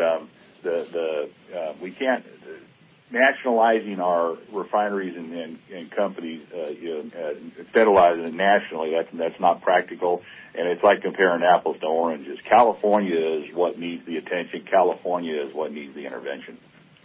we can't nationalizing our refineries and companies, federalizing it nationally. That's not practical, and it's like comparing apples to oranges. California is what needs the attention. California is what needs the intervention.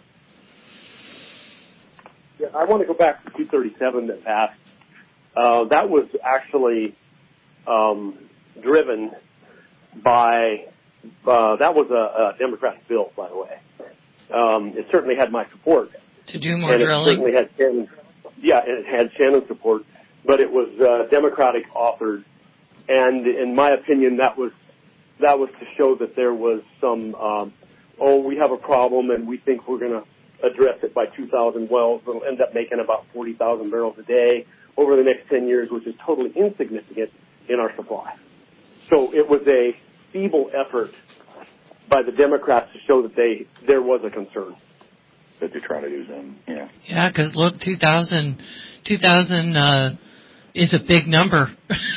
Yeah, I want to go back to 237 that passed. That was actually driven by that was a Democratic bill, by the way. It certainly had my support. To do more drilling? It certainly had it had Shannon's support, but it was Democratic authored, and in my opinion, that was to show that there was some, we have a problem and we think we're going to address it by 2,000 wells. It'll end up making about 40,000 barrels a day over the next 10 years, which is totally insignificant in our supply. So it was a feeble effort by the Democrats to show that there was a concern that they're trying to do something. Yeah. Yeah, because look, 2,000 is a big number.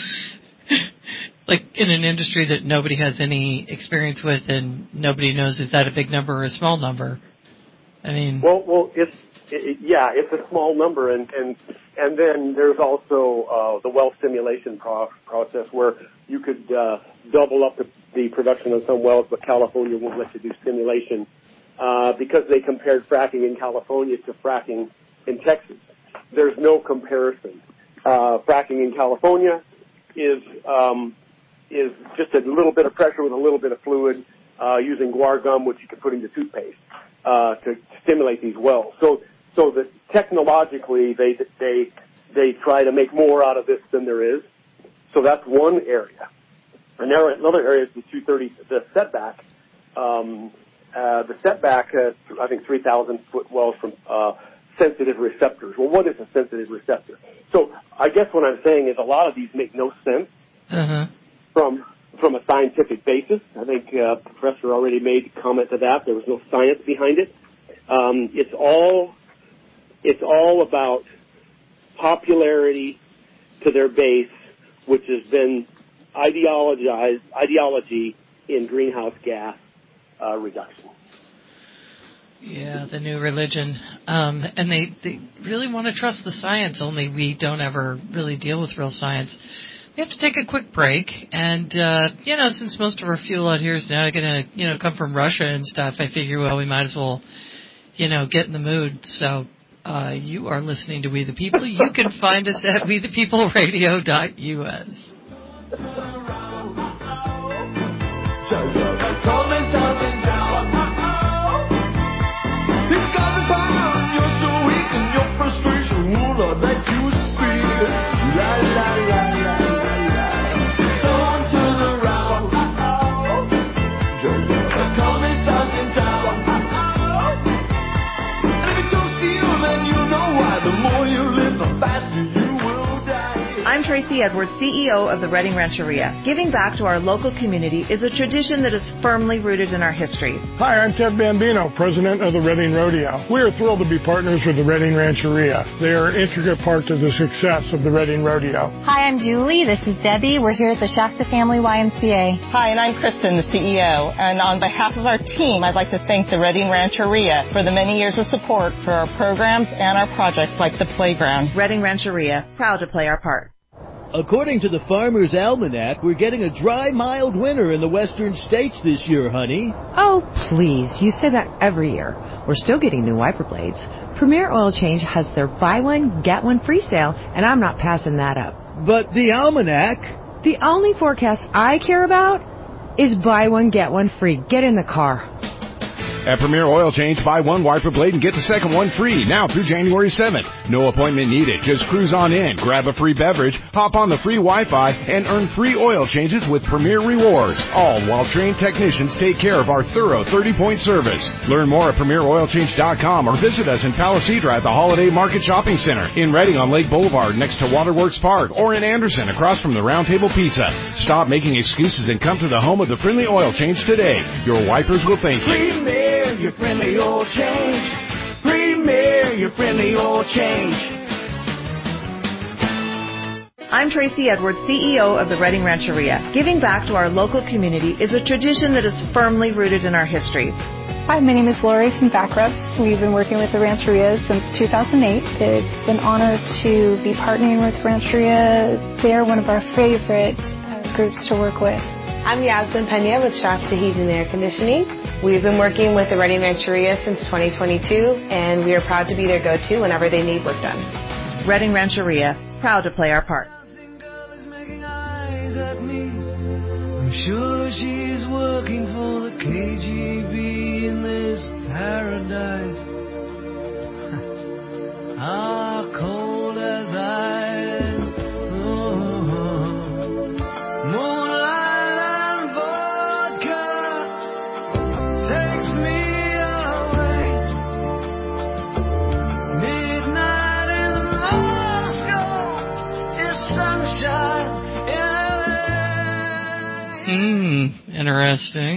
Like in an industry that nobody has any experience with, and nobody knows is that a big number or a small number. I mean, well, it's a small number, and then there's also the well stimulation process where you could double up the production of some wells, but California won't let you do stimulation because they compared fracking in California to fracking in Texas. There's no comparison. Fracking in California is just a little bit of pressure with a little bit of fluid using guar gum, which you can put into toothpaste to stimulate these wells. So that technologically they try to make more out of this than there is. So that's one area. Another area is the 230, the setback. The setback, I think 3,000-foot wells from sensitive receptors. Well, what is a sensitive receptor? So I guess what I'm saying is a lot of these make no sense from a scientific basis. I think Professor already made a comment to that. There was no science behind it. It's all about popularity to their base, which has been ideology in greenhouse gas reduction. Yeah, the new religion. And they really want to trust the science, only we don't ever really deal with real science. We have to take a quick break, and since most of our fuel out here is now going to come from Russia and stuff, I figure, well, we might as well, get in the mood. So you are listening to We the People. You can find us at wethepeopleradio.us. That you speak, la la la la la la. Don't turn around. The commissar's in town. And if he talks to you, then you know why. The more you live, the faster you will die. I'm Tracy Edwards, CEO of the Redding Rancheria. Giving back to our local community is a tradition that is firmly rooted in our history. Hi, I'm Ted Bambino, president of the Redding Rodeo. We are thrilled to be partners with the Redding Rancheria. They are an intricate part of the success of the Redding Rodeo. Hi, I'm Julie. This is Debbie. We're here at the Shasta Family YMCA. Hi, and I'm Kristen, the CEO. And on behalf of our team, I'd like to thank the Redding Rancheria for the many years of support for our programs and our projects like the playground. Redding Rancheria, proud to play our part. According to the Farmer's Almanac, we're getting a dry, mild winter in the western states this year, honey. Oh, please. You say that every year. We're still getting new wiper blades. Premier Oil Change has their buy one, get one free sale, and I'm not passing that up. But the Almanac... The only forecast I care about is buy one, get one free. Get in the car. At Premier Oil Change, buy one wiper blade and get the second one free, now through January 7th. No appointment needed. Just cruise on in, grab a free beverage, hop on the free Wi-Fi, and earn free oil changes with Premier Rewards. All while trained technicians take care of our thorough 30-point service. Learn more at PremierOilChange.com or visit us in Palisadra at the Holiday Market Shopping Center, in Reading on Lake Boulevard next to Waterworks Park, or in Anderson across from the Round Table Pizza. Stop making excuses and come to the home of the friendly oil change today. Your wipers will thank you. Premier, your friendly oil change. Premier, your friendly oil change. I'm Tracy Edwards, CEO of the Reading Rancheria. Giving back to our local community is a tradition that is firmly rooted in our history. Hi, my name is Lori from Backrubs. We've been working with the Rancheria since 2008. It's an honor to be partnering with Rancheria. They're one of our favorite groups to work with. I'm Yasmin Pena with Shasta Heating and Air Conditioning. We've been working with the Reading Rancheria since 2022, and we are proud to be their go-to whenever they need work done. Reading Rancheria, proud to play our part. I'm sure she's working for the KGB in this paradise. Cold as ice. Moonlight and vodka takes me away. Midnight in Moscow is sunshine in LA. Interesting.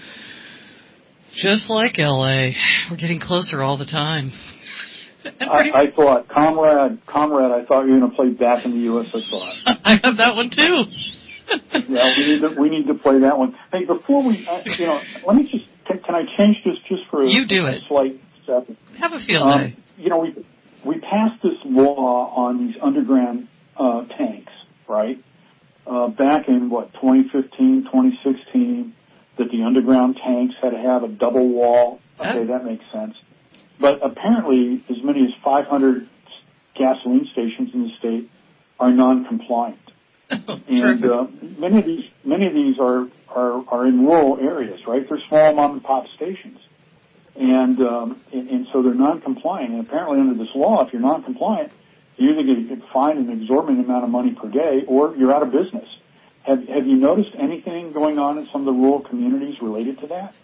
Just like LA, we're getting closer all the time. I thought, Comrade, I thought you were going to play Back in the USSR. I have that one too. Yeah, we need to play that one. Hey, before we, let me just, can I change this just for a slight second? Have a field day. We passed this law on these underground tanks, right? Back in 2015, 2016, that the underground tanks had to have a double wall. Okay, that makes sense. But apparently, as many as 500 gasoline stations in the state are non-compliant, and many of these are in rural areas, right? They're small mom and pop stations, and so they're non-compliant. And apparently, under this law, if you're non-compliant, you either get fined an exorbitant amount of money per day, or you're out of business. Have you noticed anything going on in some of the rural communities related to that?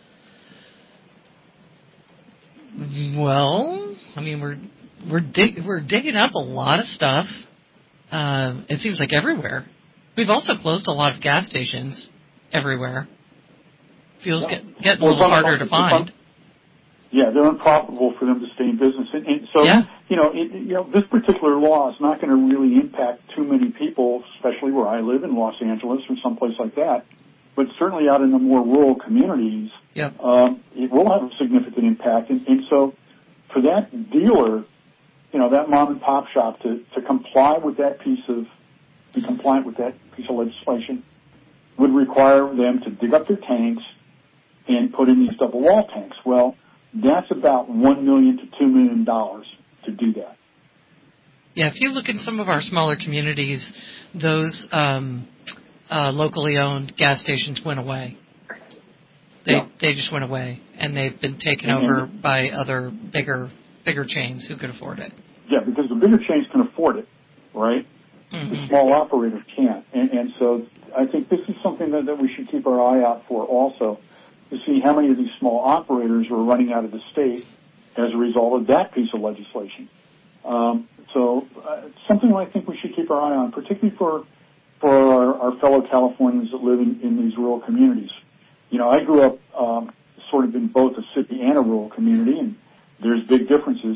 Well, I mean, we're digging up a lot of stuff. It seems like everywhere. We've also closed a lot of gas stations everywhere. Fuel's getting a little harder to find. Yeah, they're unprofitable for them to stay in business, and so this particular law is not going to really impact too many people, especially where I live in Los Angeles or someplace like that. But certainly out in the more rural communities, it will have a significant impact. And so for that dealer, that mom and pop shop to comply with that piece of legislation would require them to dig up their tanks and put in these double wall tanks. Well, that's about $1 million to $2 million to do that. Yeah, if you look in some of our smaller communities, those locally owned gas stations went away. They just went away, and they've been taken over by other bigger chains who could afford it. Yeah, because the bigger chains can afford it, right? Mm-hmm. The small operators can't. And so I think this is something that we should keep our eye out for also, to see how many of these small operators are running out of the state as a result of that piece of legislation. So something I think we should keep our eye on, particularly for our fellow Californians that live in these rural communities. I grew up sort of in both a city and a rural community, and there's big differences.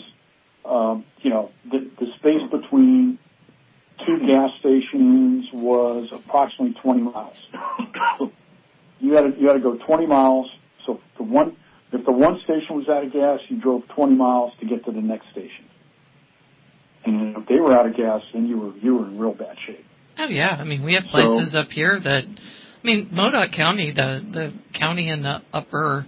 The space between two gas stations was approximately 20 miles. You had to go 20 miles. So if the one station was out of gas, you drove 20 miles to get to the next station. And if they were out of gas, then you were in real bad shape. Oh yeah, I mean we have places up here that, I mean Modoc County, the county in the upper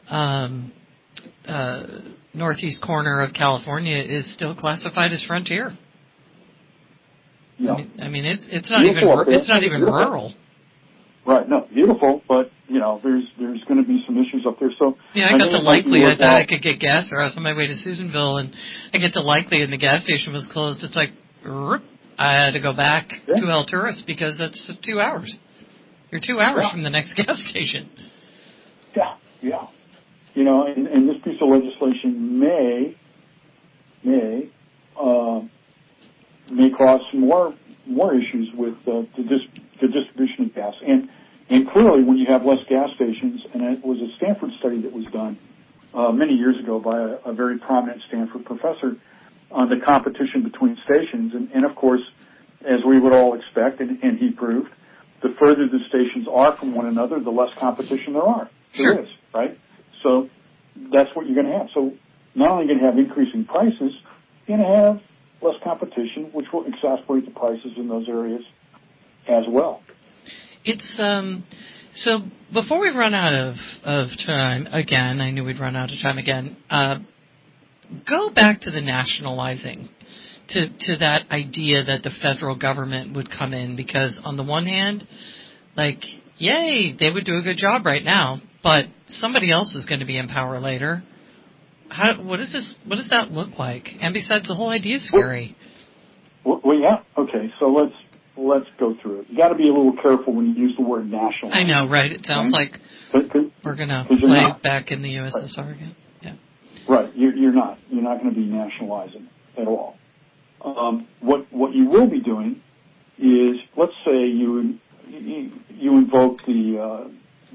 northeast corner of California is still classified as frontier. Yeah. I mean it's not even rural. Right. No, beautiful, but there's going to be some issues up there. So yeah, I got the Likely. I thought I could get gas there. I was on my way to Susanville, and I get the Likely, and the gas station was closed. It's like, I had to go back to El Tourist because that's 2 hours. You're 2 hours from the next gas station. Yeah. And this piece of legislation may cause some more issues with the distribution of gas. And clearly, when you have less gas stations, and it was a Stanford study that was done many years ago by a very prominent Stanford professor on the competition between stations. And of course, as we would all expect, and he proved, the further the stations are from one another, the less competition there is, right? So that's what you're going to have. So not only are you going to have increasing prices, you're going to have less competition, which will exacerbate the prices in those areas as well. It's so before we run out of time again, I knew we'd run out of time again. Go back to the nationalizing, to that idea that the federal government would come in, because on the one hand, like, yay, they would do a good job right now, but somebody else is going to be in power later. What does that look like? And besides, the whole idea is scary. Well, yeah. Okay, so let's go through it. You got to be a little careful when you use the word national. I know, right? It sounds like we're going to play back in the USSR again. Yeah. Right. You're not. You're not going to be nationalizing at all. What you will be doing is, let's say you invoke the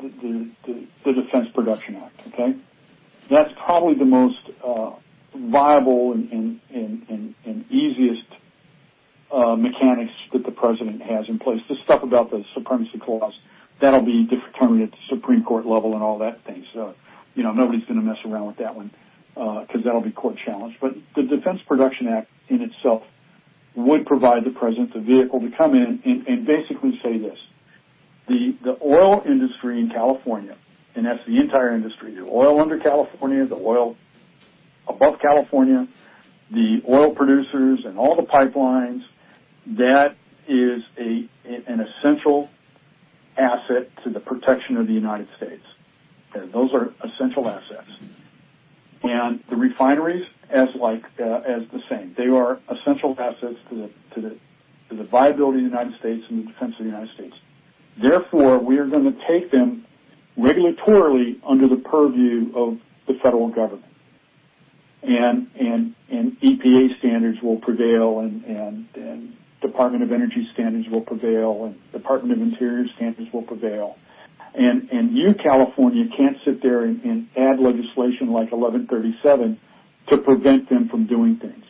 Defense Production Act. Okay. That's probably the most viable and easiest mechanics that the president has in place. This stuff about the supremacy clause, that'll be determined at the Supreme Court level and all that thing. So, nobody's going to mess around with that one because that'll be court challenged. But the Defense Production Act in itself would provide the president the vehicle to come in and basically say this: the oil industry in California, and that's the entire industry, the oil under California, the oil above California, the oil producers and all the pipelines, that is an essential asset to the protection of the United States. Okay, those are essential assets. And the refineries as the same. They are essential assets to the viability of the United States and the defense of the United States. Therefore, we are going to take them regulatorily under the purview of the federal government. And EPA standards will prevail, and Department of Energy standards will prevail, and Department of Interior standards will prevail. And you, California, can't sit there and add legislation like 1137 to prevent them from doing things.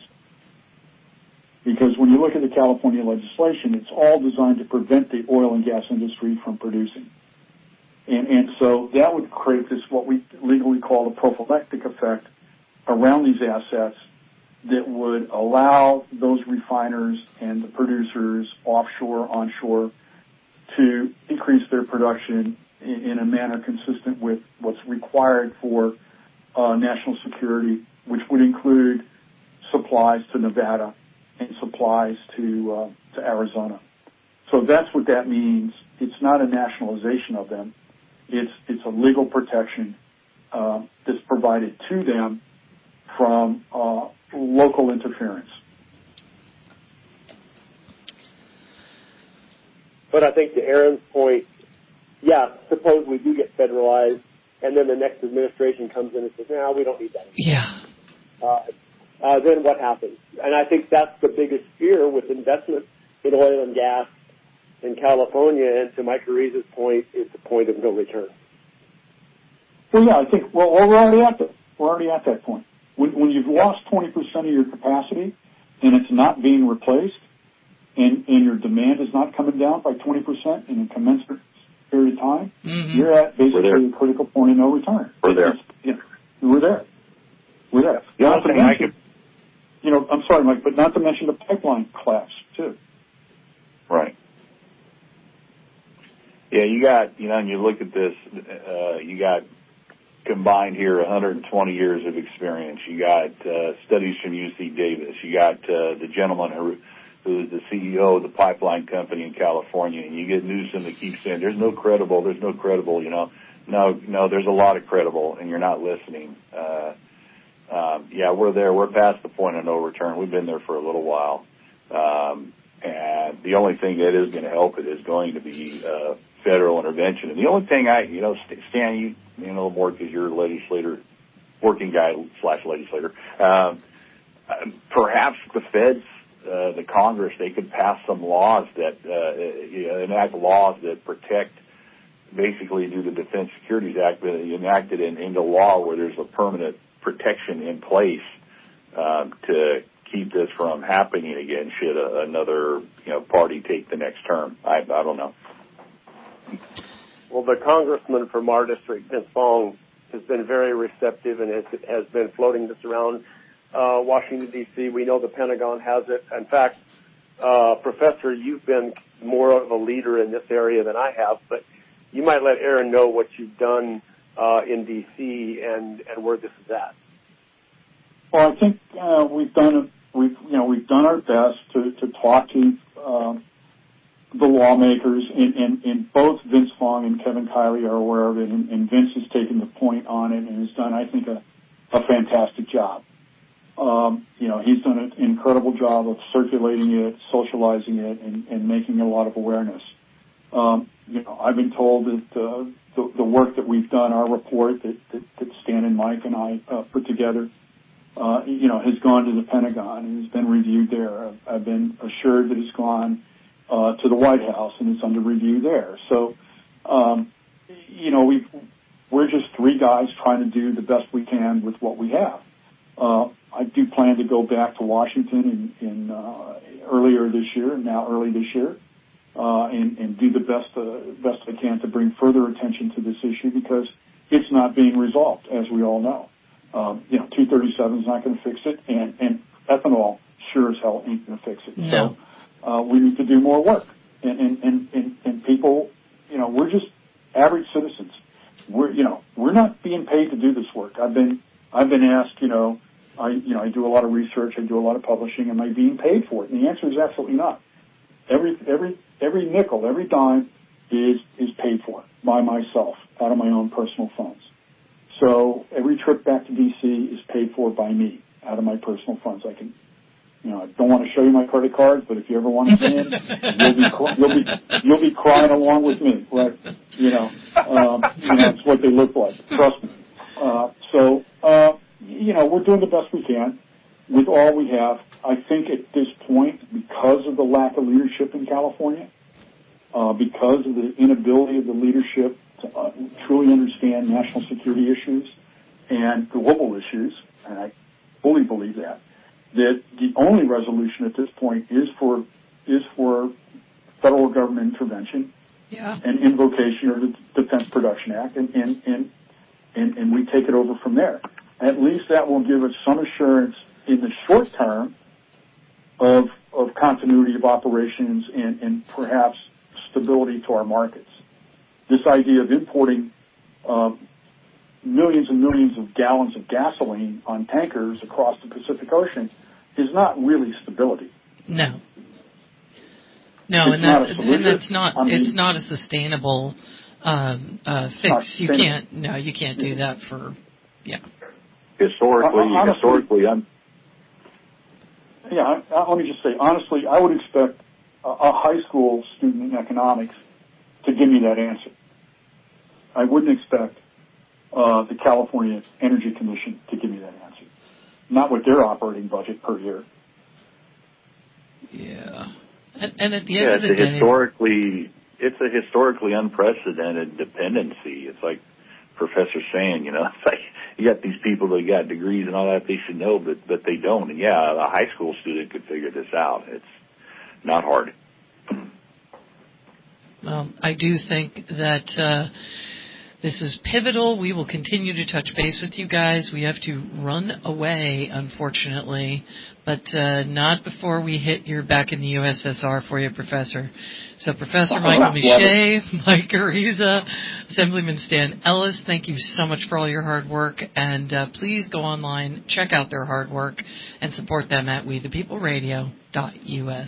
Because when you look at the California legislation, it's all designed to prevent the oil and gas industry from producing. And so that would create this, what we legally call the prophylactic effect around these assets that would allow those refiners and the producers offshore, onshore, to increase their production in a manner consistent with what's required for national security, which would include supplies to Nevada and supplies to Arizona. So that's what that means. It's not a nationalization of them. It's a legal protection that's provided to them from local interference. But I think to Aaron's point, suppose we do get federalized, and then the next administration comes in and says, no, we don't need that. Yeah. Then what happens? And I think that's the biggest fear with investment in oil and gas in California, and to Mike Ariza's point, it's a point of no return. Well, yeah, I think, we're already at that. We're already at that point. When you've lost 20% of your capacity and it's not being replaced, and your demand is not coming down by 20% in a commensurate period of time, you're at basically a critical point of no return. We're there. We're there. The only thing I could... I'm sorry, Mike, but not to mention the pipeline collapse, too. Right. Yeah, you got, and you look at this, you got combined here 120 years of experience. You got studies from UC Davis. You got the gentleman who is the CEO of the pipeline company in California, and you get Newsom that keeps saying there's no credible, No, there's a lot of credible, and you're not listening. Yeah, we're there. We're past the point of no return. We've been there for a little while. And the only thing that is going to help it is going to be federal intervention. And the only thing Stan, you know a little more because you're a legislator, working guy / legislator. Perhaps the feds, the Congress, they could pass some laws that enact laws that protect, basically do the Defense Securities Act, but enacted into law where there's a permanent protection in place to keep this from happening again should another party take the next term. I don't know. Well, the congressman from our district, Vince Fong, has been very receptive and has been floating this around Washington, D.C. We know the Pentagon has it. In fact, Professor, you've been more of a leader in this area than I have, but you might let Aaron know what you've done in D.C. and where this is at. Well, I think we've done our best to talk to the lawmakers, and both Vince Fong and Kevin Kiley are aware of it, and Vince has taken the point on it and has done, I think, a fantastic job. He's done an incredible job of circulating it, socializing it, and making a lot of awareness. I've been told that the work that we've done, our report that Stan and Mike and I put together, has gone to the Pentagon and has been reviewed there. I've been assured that it's gone to the White House and it's under review there. So, we're just three guys trying to do the best we can with what we have. I do plan to go back to Washington in early this year, and do the best I can to bring further attention to this issue because it's not being resolved, as we all know. 237 is not going to fix it, and ethanol sure as hell ain't going to fix it. No. So we need to do more work, and people, we're just average citizens. We're not being paid to do this work. I've been asked, I do a lot of research, I do a lot of publishing. Am I being paid for it? And the answer is absolutely not. Every nickel, every dime is paid for by myself out of my own personal funds. So every trip back to D.C. is paid for by me out of my personal funds. I don't want to show you my credit cards, but if you ever want to see them, you'll be crying along with me, right? It's what they look like. Trust me. We're doing the best we can with all we have. I think at this point, because of the lack of leadership in California, because of the inability of the leadership to truly understand national security issues and global issues, and I fully believe that the only resolution at this point is for federal government intervention and invocation of the Defense Production Act, and we take it over from there. At least that will give us some assurance in the short term of continuity of operations and perhaps stability to our markets. This idea of importing millions and millions of gallons of gasoline on tankers across the Pacific Ocean is not really stability. No, it's not a sustainable fix. You can't do that for historically. Let me just say, honestly, I would expect a high school student in economics to give me that answer. I wouldn't expect the California Energy Commission to give me that answer. Not with their operating budget per year. Yeah. And at the end of the day... It's a historically unprecedented dependency. It's like Professor saying, it's like you got these people that got degrees and all that, they should know, but they don't. And a high school student could figure this out. It's not hard. Well, I do think that This is pivotal. We will continue to touch base with you guys. We have to run away, unfortunately, but not before we hit your back in the USSR for you, Professor. So Professor Michael Miche, Mike Ariza, Assemblyman Stan Ellis, thank you so much for all your hard work. And please go online, check out their hard work, and support them at WeThePeopleRadio.us.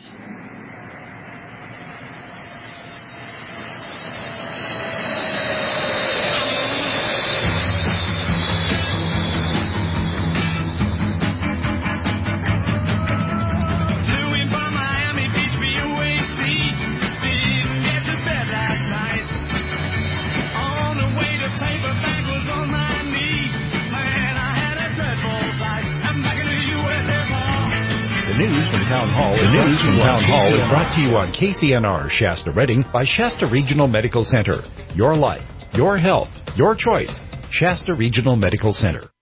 The news from Town Hall is brought to you on KCNR Shasta Redding by Shasta Regional Medical Center. Your life, your health, your choice. Shasta Regional Medical Center.